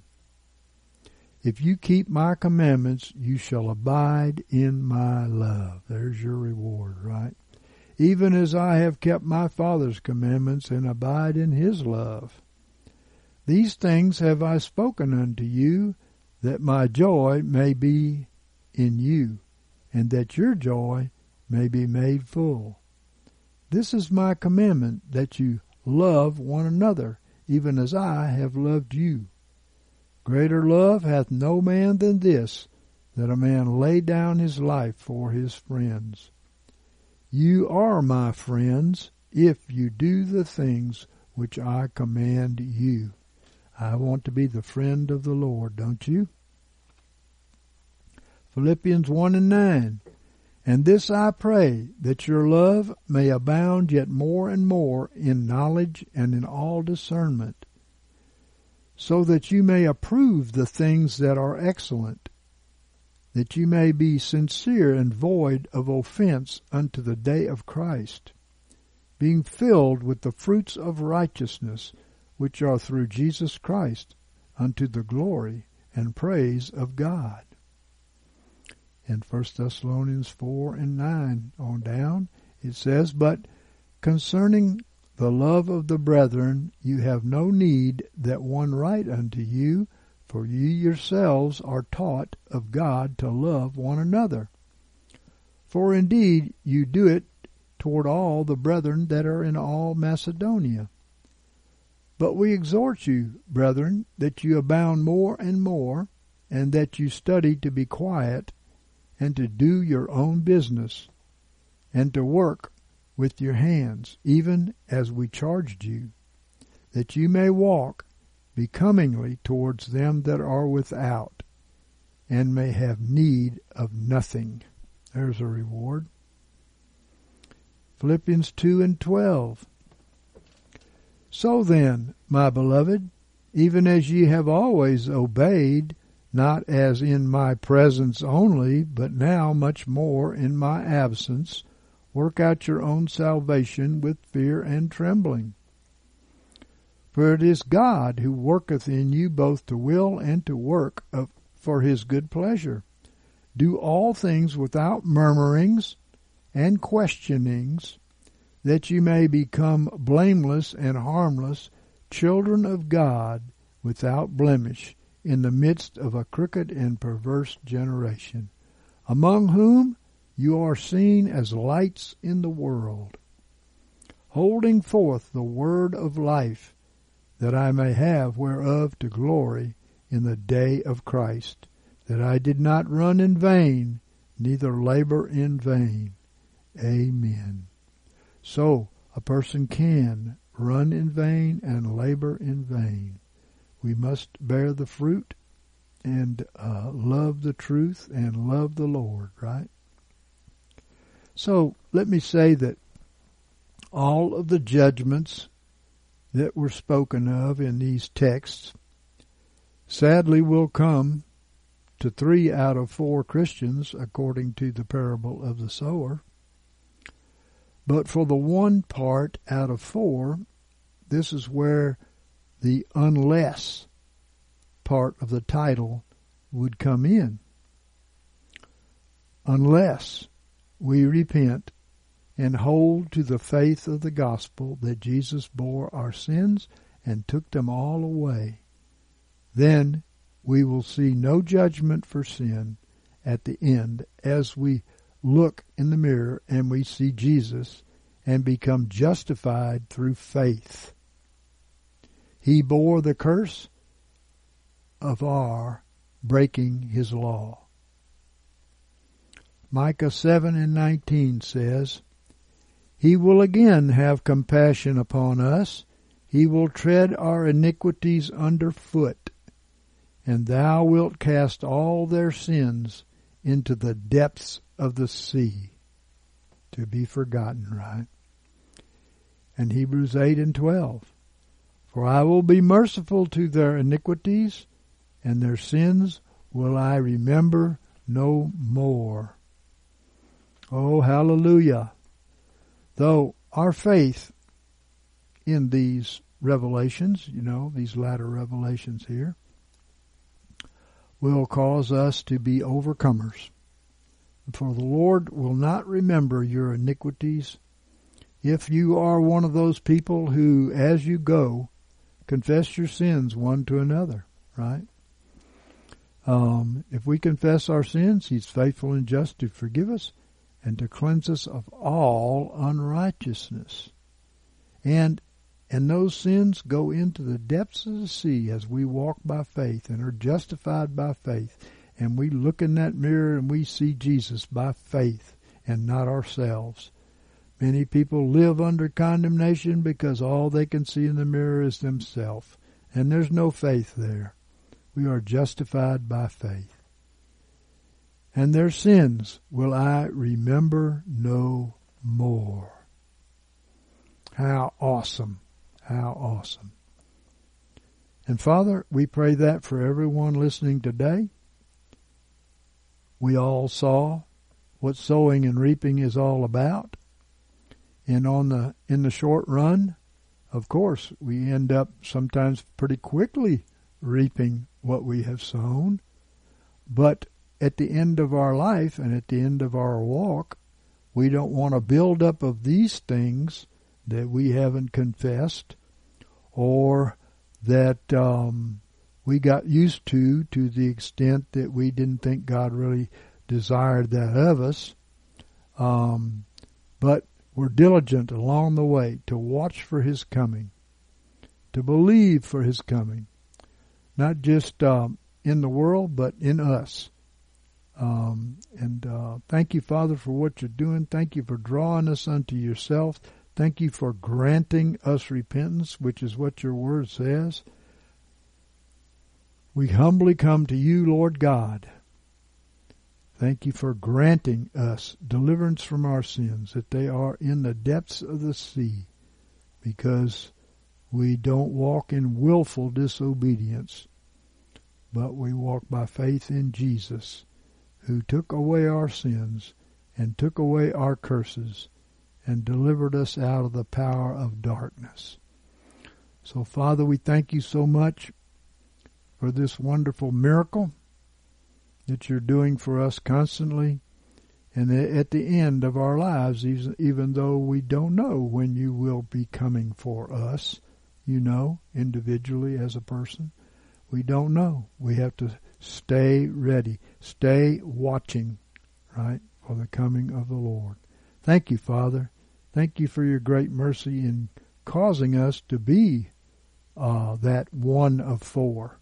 If you keep my commandments, you shall abide in my love. There's your reward, right? Even as I have kept my Father's commandments and abide in his love. These things have I spoken unto you, that my joy may be in you, and that your joy may be made full. This is my commandment, that you love one another, even as I have loved you. Greater love hath no man than this, that a man lay down his life for his friends. You are my friends, if you do the things which I command you. I want to be the friend of the Lord, don't you? Philippians one and nine. And this I pray, that your love may abound yet more and more in knowledge and in all discernment, so that you may approve the things that are excellent, that you may be sincere and void of offense unto the day of Christ, being filled with the fruits of righteousness, which are through Jesus Christ, unto the glory and praise of God. In First Thessalonians four and nine on down, it says, But concerning the love of the brethren, you have no need that one write unto you, for you yourselves are taught of God to love one another. For indeed you do it toward all the brethren that are in all Macedonia. But we exhort you, brethren, that you abound more and more, and that you study to be quiet, and to do your own business, and to work with your hands, even as we charged you, that you may walk becomingly towards them that are without, and may have need of nothing. There's a reward. Philippians two and twelve. So then, my beloved, even as ye have always obeyed, not as in my presence only, but now much more in my absence, work out your own salvation with fear and trembling. For it is God who worketh in you both to will and to work of, for his good pleasure. Do all things without murmurings and questionings, that you may become blameless and harmless, children of God, without blemish, in the midst of a crooked and perverse generation, among whom you are seen as lights in the world, holding forth the word of life, that I may have whereof to glory in the day of Christ, that I did not run in vain, neither labor in vain. Amen. So a person can run in vain and labor in vain. We must bear the fruit and uh, love the truth and love the Lord, right? So let me say that all of the judgments that were spoken of in these texts sadly will come to three out of four Christians according to the parable of the sower. But for the one part out of four, this is where the unless part of the title would come in. Unless we repent and hold to the faith of the gospel that Jesus bore our sins and took them all away, then we will see no judgment for sin at the end as we look in the mirror and we see Jesus and become justified through faith. He bore the curse of our breaking his law. Micah seven and nineteen says, He will again have compassion upon us. He will tread our iniquities under foot. And thou wilt cast all their sins into the depths of the sea, to be forgotten, right? And Hebrews eight and twelve. For I will be merciful to their iniquities, and their sins will I remember no more. Oh, hallelujah. Though our faith in these revelations, you know, these latter revelations here, will cause us to be overcomers. For the Lord will not remember your iniquities. If you are one of those people who, as you go, confess your sins one to another, right? Um, if we confess our sins, he's faithful and just to forgive us and to cleanse us of all unrighteousness. And and those sins go into the depths of the sea as we walk by faith and are justified by faith. And we look in that mirror and we see Jesus by faith and not ourselves. Many people live under condemnation because all they can see in the mirror is themselves. And there's no faith there. We are justified by faith. And their sins will I remember no more. How awesome. How awesome. And Father, we pray that for everyone listening today. We all saw what sowing and reaping is all about. And on the in the short run, of course, we end up sometimes pretty quickly reaping what we have sown. But at the end of our life and at the end of our walk, we don't want to build up of these things that we haven't confessed or that um, we got used to to the extent that we didn't think God really desired that of us. Um, but were diligent along the way to watch for his coming, to believe for his coming, not just um, in the world, but in us. Um, and uh, thank you, Father, for what you're doing. Thank you for drawing us unto yourself. Thank you for granting us repentance, which is what your word says. We humbly come to you, Lord God. Thank you for granting us deliverance from our sins, that they are in the depths of the sea, because we don't walk in willful disobedience, but we walk by faith in Jesus, who took away our sins and took away our curses and delivered us out of the power of darkness. So, Father, we thank you so much for this wonderful miracle that you're doing for us constantly, and at the end of our lives, even though we don't know when you will be coming for us, you know, individually as a person, we don't know. We have to stay ready, stay watching, right, for the coming of the Lord. Thank you, Father. Thank you for your great mercy in causing us to be uh, that one of four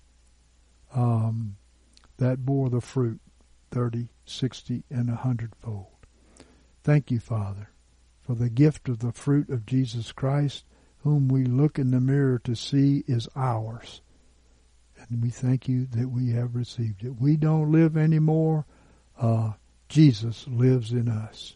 um, that bore the fruit, thirty, sixty, and a hundredfold. Thank you, Father, for the gift of the fruit of Jesus Christ, whom we look in the mirror to see is ours. And we thank you that we have received it. We don't live anymore. Uh, Jesus lives in us.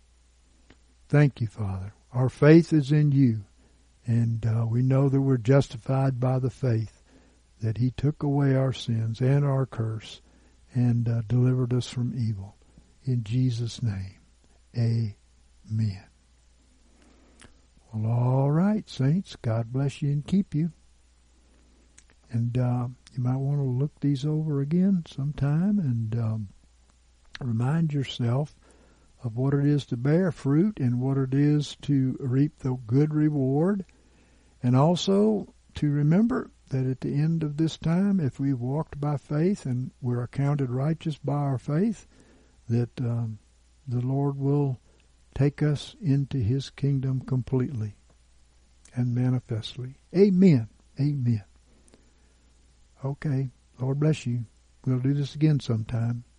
Thank you, Father. Our faith is in you, and uh, we know that we're justified by the faith that he took away our sins and our curse and uh, delivered us from evil. In Jesus' name, amen. Well, all right, saints. God bless you and keep you. And uh, you might want to look these over again sometime and um, remind yourself of what it is to bear fruit and what it is to reap the good reward. And also to remember that at the end of this time, if we walked by faith and we're accounted righteous by our faith, that um, the Lord will take us into his kingdom completely and manifestly. Amen. Amen. Okay. Lord bless you. We'll do this again sometime.